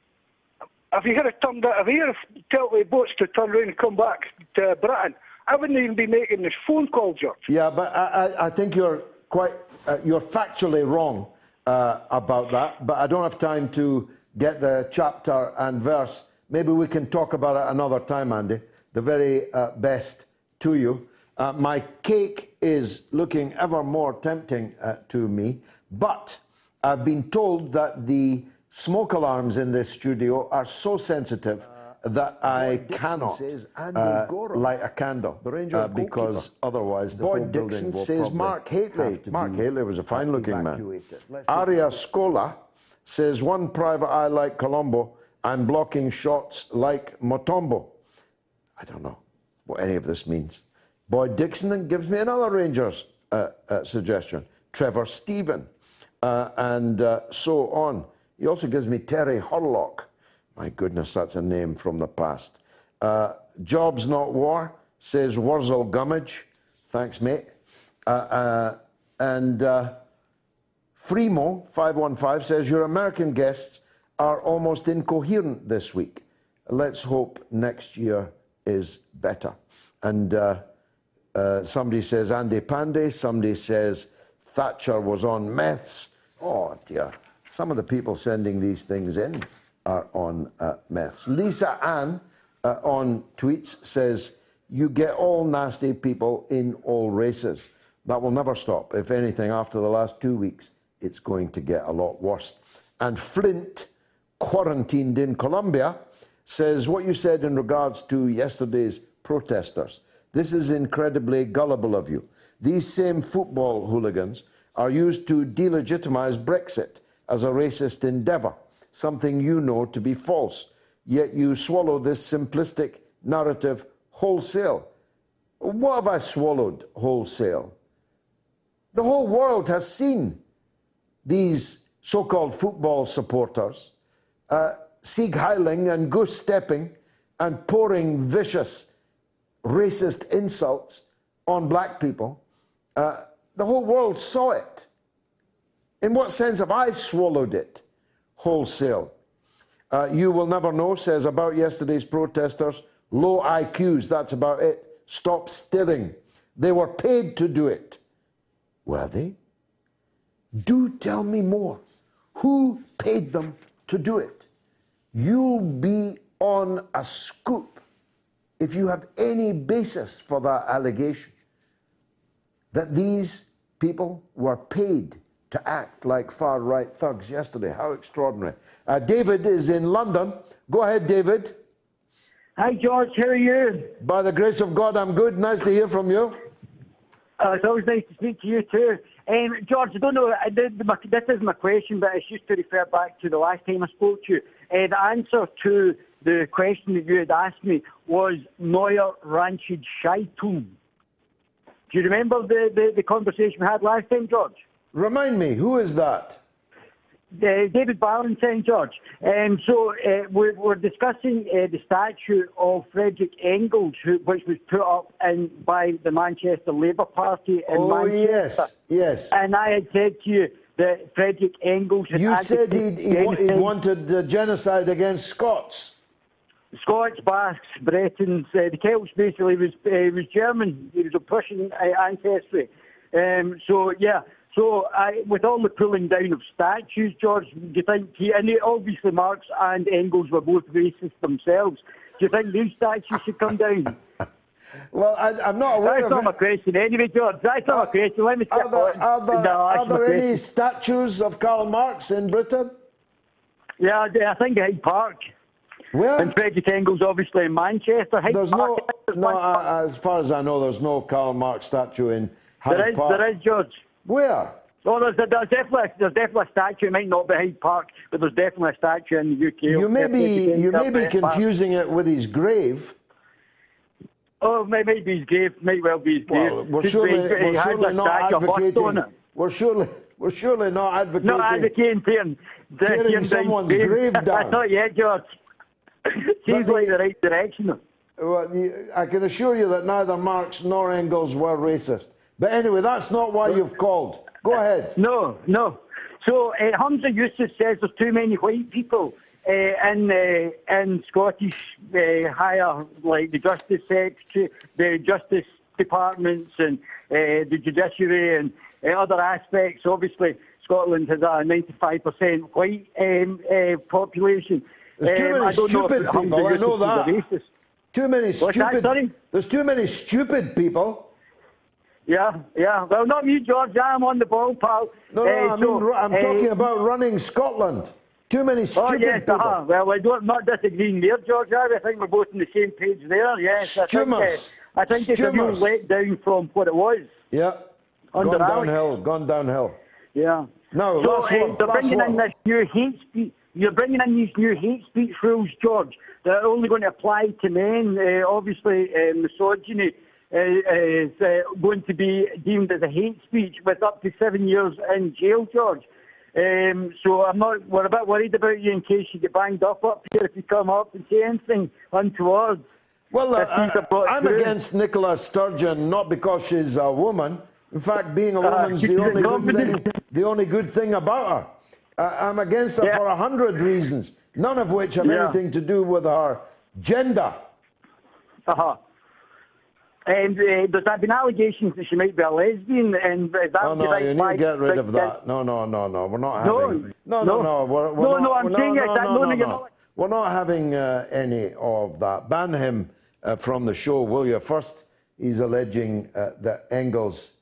S13: Have you heard it turned out? Have you heard of tell the boats to turn around and come back to Britain? I wouldn't even be making this phone call, George.
S5: Yeah, but I, I, I think you're quite, uh, you're factually wrong uh, about that, but I don't have time to get the chapter and verse. Maybe we can talk about it another time, Andy. The very uh, best to you. Uh, my cake is looking ever more tempting uh, to me, but I've been told that the smoke alarms in this studio are so sensitive that I cannot uh, light a candle, uh, because otherwise the Boyd whole Dixon says Mark Hateley. Mark Hateley was a fine-looking man. Aria Scola says, one private eye like Colombo, I'm blocking shots like Mutombo. I don't know what any of this means. Boyd Dixon then gives me another Rangers uh, uh, suggestion, Trevor Stephen, uh, and uh, so on. He also gives me Terry Hurlock. My goodness, that's a name from the past. Uh, Jobs Not War, says Wurzel Gummidge. Thanks, mate. Uh, uh, and uh, Freemo, five one five, says, your American guests are almost incoherent this week. Let's hope next year is better. And uh, uh, somebody says Andy Panday. Somebody says Thatcher was on meths. Oh, dear. Some of the people sending these things in are on uh, meths. Lisa Ann uh, on tweets says, you get all nasty people in all races. That will never stop. If anything, after the last two weeks, it's going to get a lot worse. And Flint, quarantined in Colombia, says, what you said in regards to yesterday's protesters, this is incredibly gullible of you. These same football hooligans are used to delegitimize Brexit as a racist endeavour, something you know to be false, yet you swallow this simplistic narrative wholesale. What have I swallowed wholesale? The whole world has seen these so-called football supporters uh, Sieg Heiling and goose stepping and pouring vicious, racist insults on black people. Uh, the whole world saw it. In what sense have I swallowed it wholesale? Uh, you will never know, says about yesterday's protesters, Low I Qs, that's about it. Stop stirring. They were paid to do it. Were they? Do tell me more. Who paid them to do it? You'll be on a scoop if you have any basis for that allegation, that these people were paid to act like far-right thugs yesterday. How extraordinary. Uh, David is in London. Go ahead, David.
S14: Hi, George. How are you?
S5: By the grace of God, I'm good. Nice to hear from you.
S14: Uh, it's always nice to speak to you, too. Um, George, I don't know, I did, my, this is my question, but it's just to refer back to the last time I spoke to you. Uh, the answer to the question that you had asked me was Neuer Ranchid Scheitum. Do you remember the, the, the conversation we had last time, George?
S5: Remind me, who is that?
S14: Uh, David Ballantyne, George. Um, so uh, we're, we're discussing uh, the statue of Frederick Engels, who, which was put up in, by the Manchester Labour Party in
S5: oh,
S14: Manchester.
S5: yes, yes.
S14: And I had said to you that Frederick Engels had
S5: You said he'd, he, he wanted uh, genocide against Scots.
S14: Scots, Basques, Bretons, uh, the Celts basically was uh, was German. He was of Prussian uh, ancestry. Um, so, yeah. So, I, with all the pulling down of statues, George, do you think, he, and obviously Marx and Engels were both racist themselves, do you think these statues should come down?
S5: Well, I, I'm not aware
S14: That's
S5: of
S14: not
S5: it.
S14: my question anyway, George. That's not
S5: Uh,
S14: my question. Let me
S5: Are there, are there,
S14: No,
S5: are there any
S14: question.
S5: statues of Karl Marx in Britain?
S14: Yeah, I think Hyde Park.
S5: Where?
S14: And Frederick Engels, obviously, in Manchester. Hyde
S5: There's
S14: Park.
S5: no, no uh, as far as I know, there's no Karl Marx statue in Hyde
S14: There is,
S5: Park.
S14: there is, George.
S5: Where?
S14: Oh, there's, there's, definitely, there's definitely a statue. It might not be Hyde Park, but there's definitely a statue in the U K.
S5: You may be, you may be
S14: Hyde Park.
S5: confusing it with his grave.
S14: Oh, it might be his grave. Might well be his grave.
S5: Well, we're
S14: Could
S5: surely,
S14: be- he
S5: we're
S14: has
S5: surely
S14: a
S5: not
S14: statue, a bust on
S5: advocating.
S14: it.
S5: We're surely, we're surely not advocating.
S14: Not advocating tearing,
S5: tearing
S14: tearing down
S5: someone's grave down.
S14: Not yet, George. Seems
S5: the-
S14: like the right direction.
S5: Well, you- I can assure you that neither Marx nor Engels were racist. But anyway, that's not why you've called. Go ahead.
S14: No, no. So uh, Hamza Yusuf says there's too many white people uh, in uh, in Scottish uh, higher, like the justice secretary, the justice departments, and uh, the judiciary, and uh, other aspects. Obviously, Scotland has a ninety-five percent white um, uh, population.
S5: There's too
S14: Um,
S5: many
S14: I don't know if
S5: stupid
S14: Hamza
S5: people. I know
S14: Yusuf is a
S5: that.
S14: racist.
S5: Too many
S14: What's that,
S5: stupid.
S14: sorry?
S5: There's too many stupid people.
S14: Yeah, yeah. Well, not me, George. I'm on the ball, pal.
S5: No, no,
S14: Uh,
S5: I mean,
S14: so,
S5: ru- I'm
S14: uh,
S5: talking about running Scotland. Too many stupid
S14: Oh, yes,
S5: people.
S14: uh-huh. Well, I don't, I'm not disagreeing there, George. I think we're both on the same page there, yes. I think, uh,
S5: Stummers.
S14: I think it's a real
S5: Stummers.
S14: letdown from what it was.
S5: Yeah.
S14: Under
S5: Gone
S14: Alex.
S5: downhill. Gone downhill.
S14: Yeah.
S5: No,
S14: so,
S5: last
S14: uh,
S5: one.
S14: they're
S5: Last
S14: bringing in
S5: one.
S14: this new hate speech. You're bringing in these new hate speech rules, George. They're only going to apply to men. Uh, obviously, uh, misogyny uh, is uh, going to be deemed as a hate speech with up to seven years in jail, George. Um, so I'm not. We're a bit worried about you in case you get banged up up here if you come up and say anything untoward.
S5: Well, uh,
S14: If these are brought
S5: I, I'm
S14: through.
S5: against Nicola Sturgeon not because she's a woman. In fact, being a
S14: Uh,
S5: woman's
S14: she's
S5: the only good
S14: confident.
S5: thing. The only good thing about her. Uh, I'm against her
S14: Yeah.
S5: for a hundred reasons, none of which have
S14: Yeah.
S5: anything to do with her gender.
S14: Uh-huh. And uh, there's been allegations that she might be a lesbian, and uh, that
S5: Oh
S14: would be
S5: no,
S14: right
S5: you need to
S14: flag
S5: get rid of
S14: against-
S5: that. No, no, no, no. We're not
S14: No,
S5: having. No, no,
S14: no.
S5: no. We're, we're
S14: No,
S5: not,
S14: no, I'm
S5: we're
S14: saying
S5: no,
S14: it,
S5: no,
S14: that-
S5: no,
S14: no,
S5: no,
S14: no, you're
S5: no.
S14: not.
S5: We're not having uh, any of that. Ban him uh, from the show, will you? First, he's alleging uh, that Engels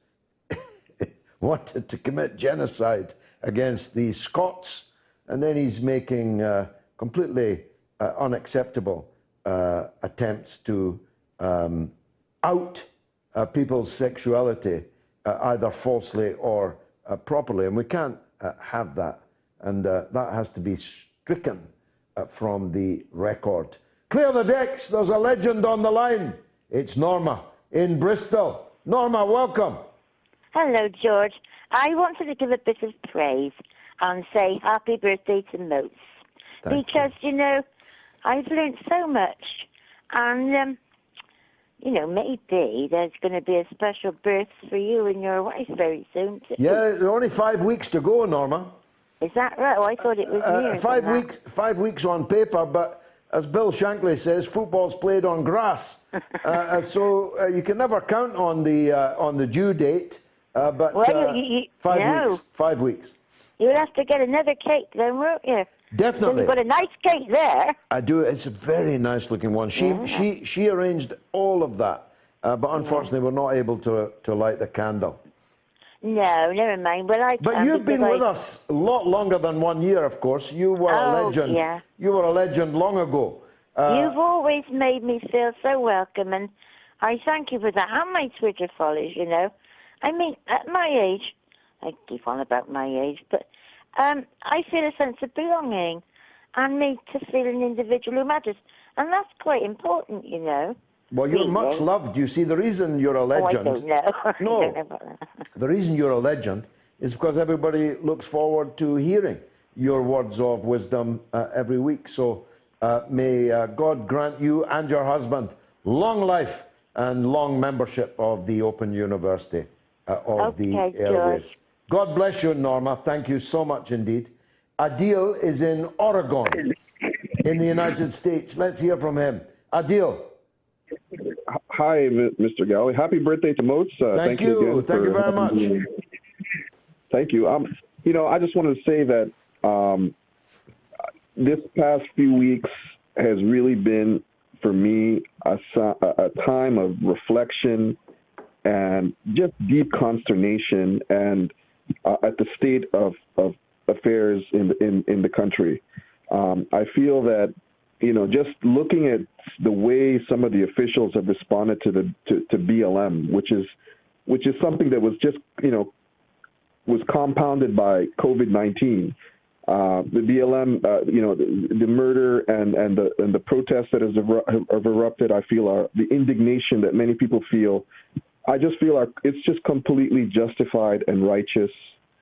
S5: wanted to commit genocide against the Scots, and then he's making uh, completely uh, unacceptable uh, attempts to um, out uh, people's sexuality, uh, either falsely or uh, properly, and we can't uh, have that, and uh, that has to be stricken uh, from the record. Clear the decks, there's a legend on the line. It's Norma in Bristol. Norma, welcome.
S15: Hello, George. I wanted to give a bit of praise and say happy birthday to Moats.
S5: Thank
S15: because, you. you know, I've learned so much. And, um, you know, maybe there's going to be a special birth for you and your wife very soon, too.
S5: Yeah, there are only five weeks to go, Norma.
S15: Is that right? Oh, I thought it was
S5: Uh,
S15: nearer
S5: five
S15: than that.
S5: weeks, five weeks on paper, but as Bill Shankly says, football's played on grass. uh, so uh, you can never count on the uh, on the due date. Uh, but
S15: well,
S5: uh,
S15: you, you,
S5: five
S15: no.
S5: weeks. Five weeks.
S15: You'll have to get another cake then, won't you?
S5: Definitely.
S15: You've got a nice cake there.
S5: I do. It's a very nice looking one. She
S15: Yeah.
S5: she she arranged all of that, uh, but unfortunately we're not able to to light the candle.
S15: No, never mind. Well, I
S5: But
S15: can
S5: you've been
S15: because
S5: with
S15: I...
S5: us a lot longer than one year, of course. You were a
S15: Oh,
S5: legend.
S15: yeah.
S5: You were a legend long ago. Uh,
S15: You've always made me feel so welcome, and I thank you for that. And my Twitter followers, you know. I mean, at my age, I keep on about my age, but um, I feel a sense of belonging and me to feel an individual who matters. And that's quite important, you know.
S5: Well, you're
S15: Really?
S5: much loved. You see, the reason you're a legend...
S15: Oh, I don't know.
S5: No.
S15: I don't know about that.
S5: The reason you're a legend is because everybody looks forward to hearing your words of wisdom uh, every week. So uh, may uh, God grant you and your husband long life and long membership of the Open University uh, of
S15: Okay,
S5: the
S15: George.
S5: Airways. God bless you, Norma. Thank you so much indeed. Adil is in Oregon, in the United States. Let's hear from him. Adil.
S16: Hi, Mister Galley. Happy birthday to Moats. Uh,
S5: Thank,
S16: thank
S5: you.
S16: you. Again
S5: Thank you very much.
S16: Thank you. Um, you know, I just wanted to say that um, this past few weeks has really been, for me, a, a time of reflection and just deep consternation and uh, at the state of, of affairs in, in, in the country. Um, I feel that, you know, just looking at the way some of the officials have responded to the to, to B L M, which is which is something that was just, you know, was compounded by COVID nineteen. Uh, the B L M, uh, you know, the, the murder and, and the and the protests that has eru- have erupted, I feel, are the indignation that many people feel. I just feel are, it's just completely justified and righteous.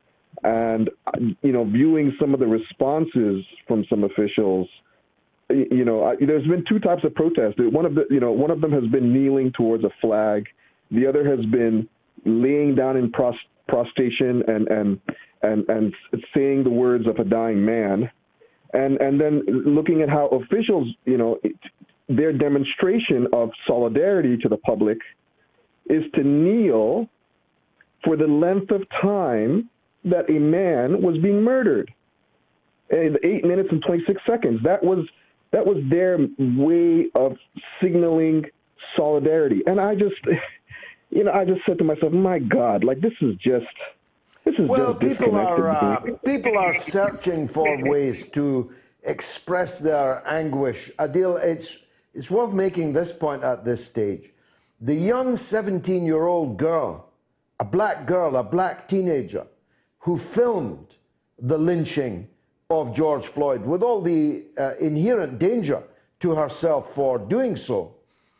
S16: And, you know, viewing some of the responses from some officials, you know, I, there's been two types of protests. One of the, you know, one of them has been kneeling towards a flag. The other has been laying down in pros- prostration and, and and and saying the words of a dying man. And and then looking at how officials, you know, it, their demonstration of solidarity to the public is to kneel for the length of time that a man was being murdered. And eight minutes and twenty-six seconds. That was that was their way of signaling solidarity. And I just, you know, I just said to myself, my God, like this is just, this is
S5: well,
S16: just
S5: people are uh,
S16: disconnected.
S5: people are searching for ways to express their anguish. Adil, it's it's worth making this point at this stage. The young seventeen-year-old girl, a black girl, a black teenager, who filmed the lynching of George Floyd with all the uh, inherent danger to herself for doing so,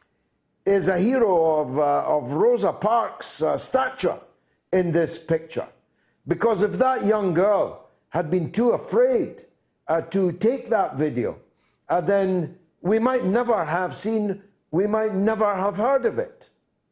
S5: is a hero of, uh, of Rosa Parks' uh, stature in this picture. Because if that young girl had been too afraid uh, to take that video, uh, then we might never have seen, we might never have heard of it.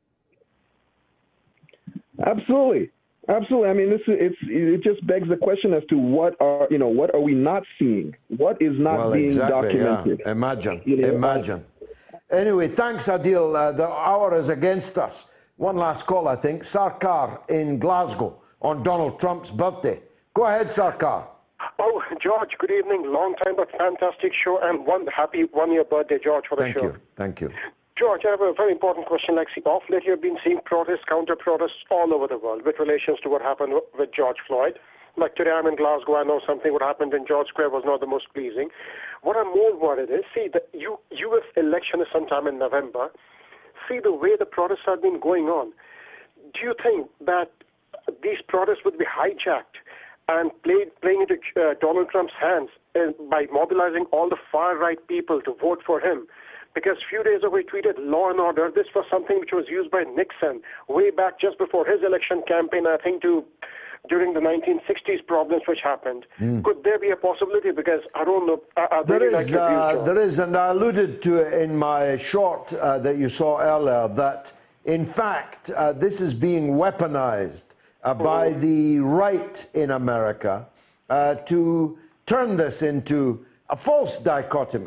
S16: Absolutely. Absolutely. I mean, this is, it's it just begs the question as to what are you know what are we not seeing? What is not
S5: well,
S16: being
S5: exactly,
S16: documented?
S5: Yeah. Imagine,
S16: you know,
S5: imagine. Anyway, thanks, Adil. Uh, the hour is against us. One last call, I think. Sarkar in Glasgow on Donald Trump's birthday. Go ahead, Sarkar.
S17: Oh, George, good evening. Long time, but fantastic show, and one happy one-year birthday, George, for the
S5: Thank
S17: show.
S5: you. Thank you.
S17: George, I have a very important question. Like, see, off late, you've been seeing protests, counter-protests all over the world with relations to what happened with George Floyd. Like today, I'm in Glasgow. I know something what happened in George Square was not the most pleasing. What I'm more worried is, see, the U- U.S. election is sometime in November. See the way the protests have been going on. Do you think that these protests would be hijacked and played, playing into uh, Donald Trump's hands uh, by mobilizing all the far-right people to vote for him? Because a few days ago he tweeted law and order. This was something which was used by Nixon way back just before his election campaign, I think, to during the nineteen sixties problems which happened. Mm. Could there be a possibility? Because I don't know. I, I
S5: there
S17: really
S5: is,
S17: like your
S5: uh,
S17: views,
S5: there is, and I alluded to it in my short uh, that you saw earlier, that in fact uh, this is being weaponized uh, by mm. the right in America uh, to turn this into a false dichotomy.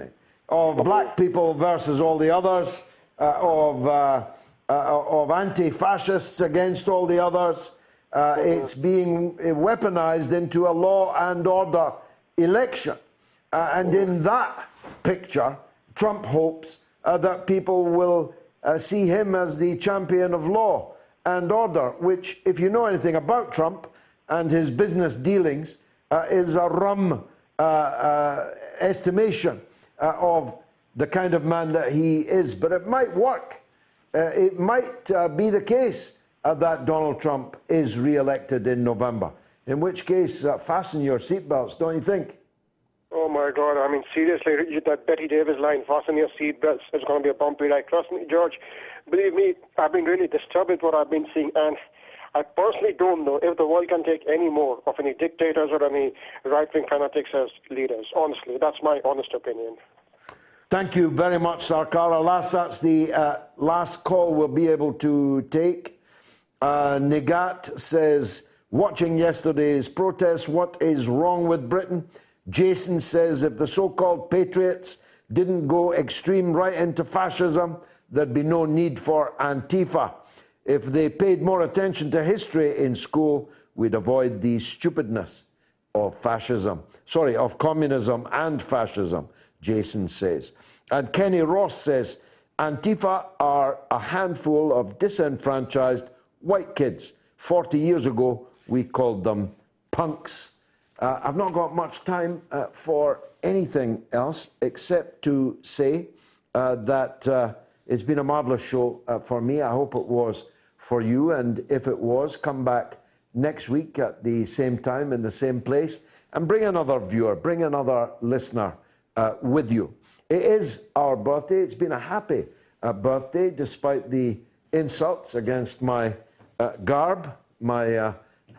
S5: of black people versus all the others, uh, of, uh, uh, of anti-fascists against all the others. Uh, it's being weaponized into a law and order election. Uh, and in that picture, Trump hopes uh, that people will uh, see him as the champion of law and order, which, if you know anything about Trump and his business dealings, uh, is a rum uh, uh, estimation uh, of the kind of man that he is. But it might work. Uh, it might uh, be the case uh, that Donald Trump is re-elected in November, in which case, uh, fasten your seatbelts, don't you think?
S17: Oh, my God. I mean, seriously, that Betty Davis line, fasten your seatbelts, is going to be a bumpy ride. Trust me, George, believe me, I've been really disturbed with what I've been seeing, and I personally don't know if the world can take any more of any dictators or any right-wing fanatics as leaders. Honestly, that's my honest opinion.
S5: Thank you very much, Sarkar. Alas, that's the uh, last call we'll be able to take. Uh, Nigat says, watching yesterday's protests, what is wrong with Britain? Jason says, if the so-called patriots didn't go extreme right into fascism, there'd be no need for Antifa. If they paid more attention to history in school, we'd avoid the stupidness of fascism. Sorry, of communism and fascism, Jason says. And Kenny Ross says, Antifa are a handful of disenfranchised white kids. Forty years ago, we called them punks. Uh, I've not got much time uh, for anything else except to say uh, that uh, it's been a marvellous show uh, for me. I hope it was for you. And if it was, come back next week at the same time in the same place and bring another viewer, bring another listener uh, with you. It is our birthday. It's been a happy uh, birthday despite the insults against my uh, garb, my, uh,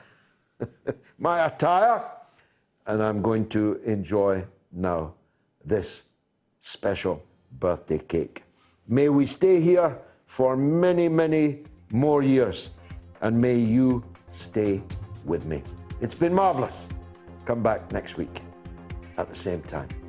S5: my attire. And I'm going to enjoy now this special birthday cake. May we stay here for many, many more years, and may you stay with me. It's been marvelous. Come back next week at the same time.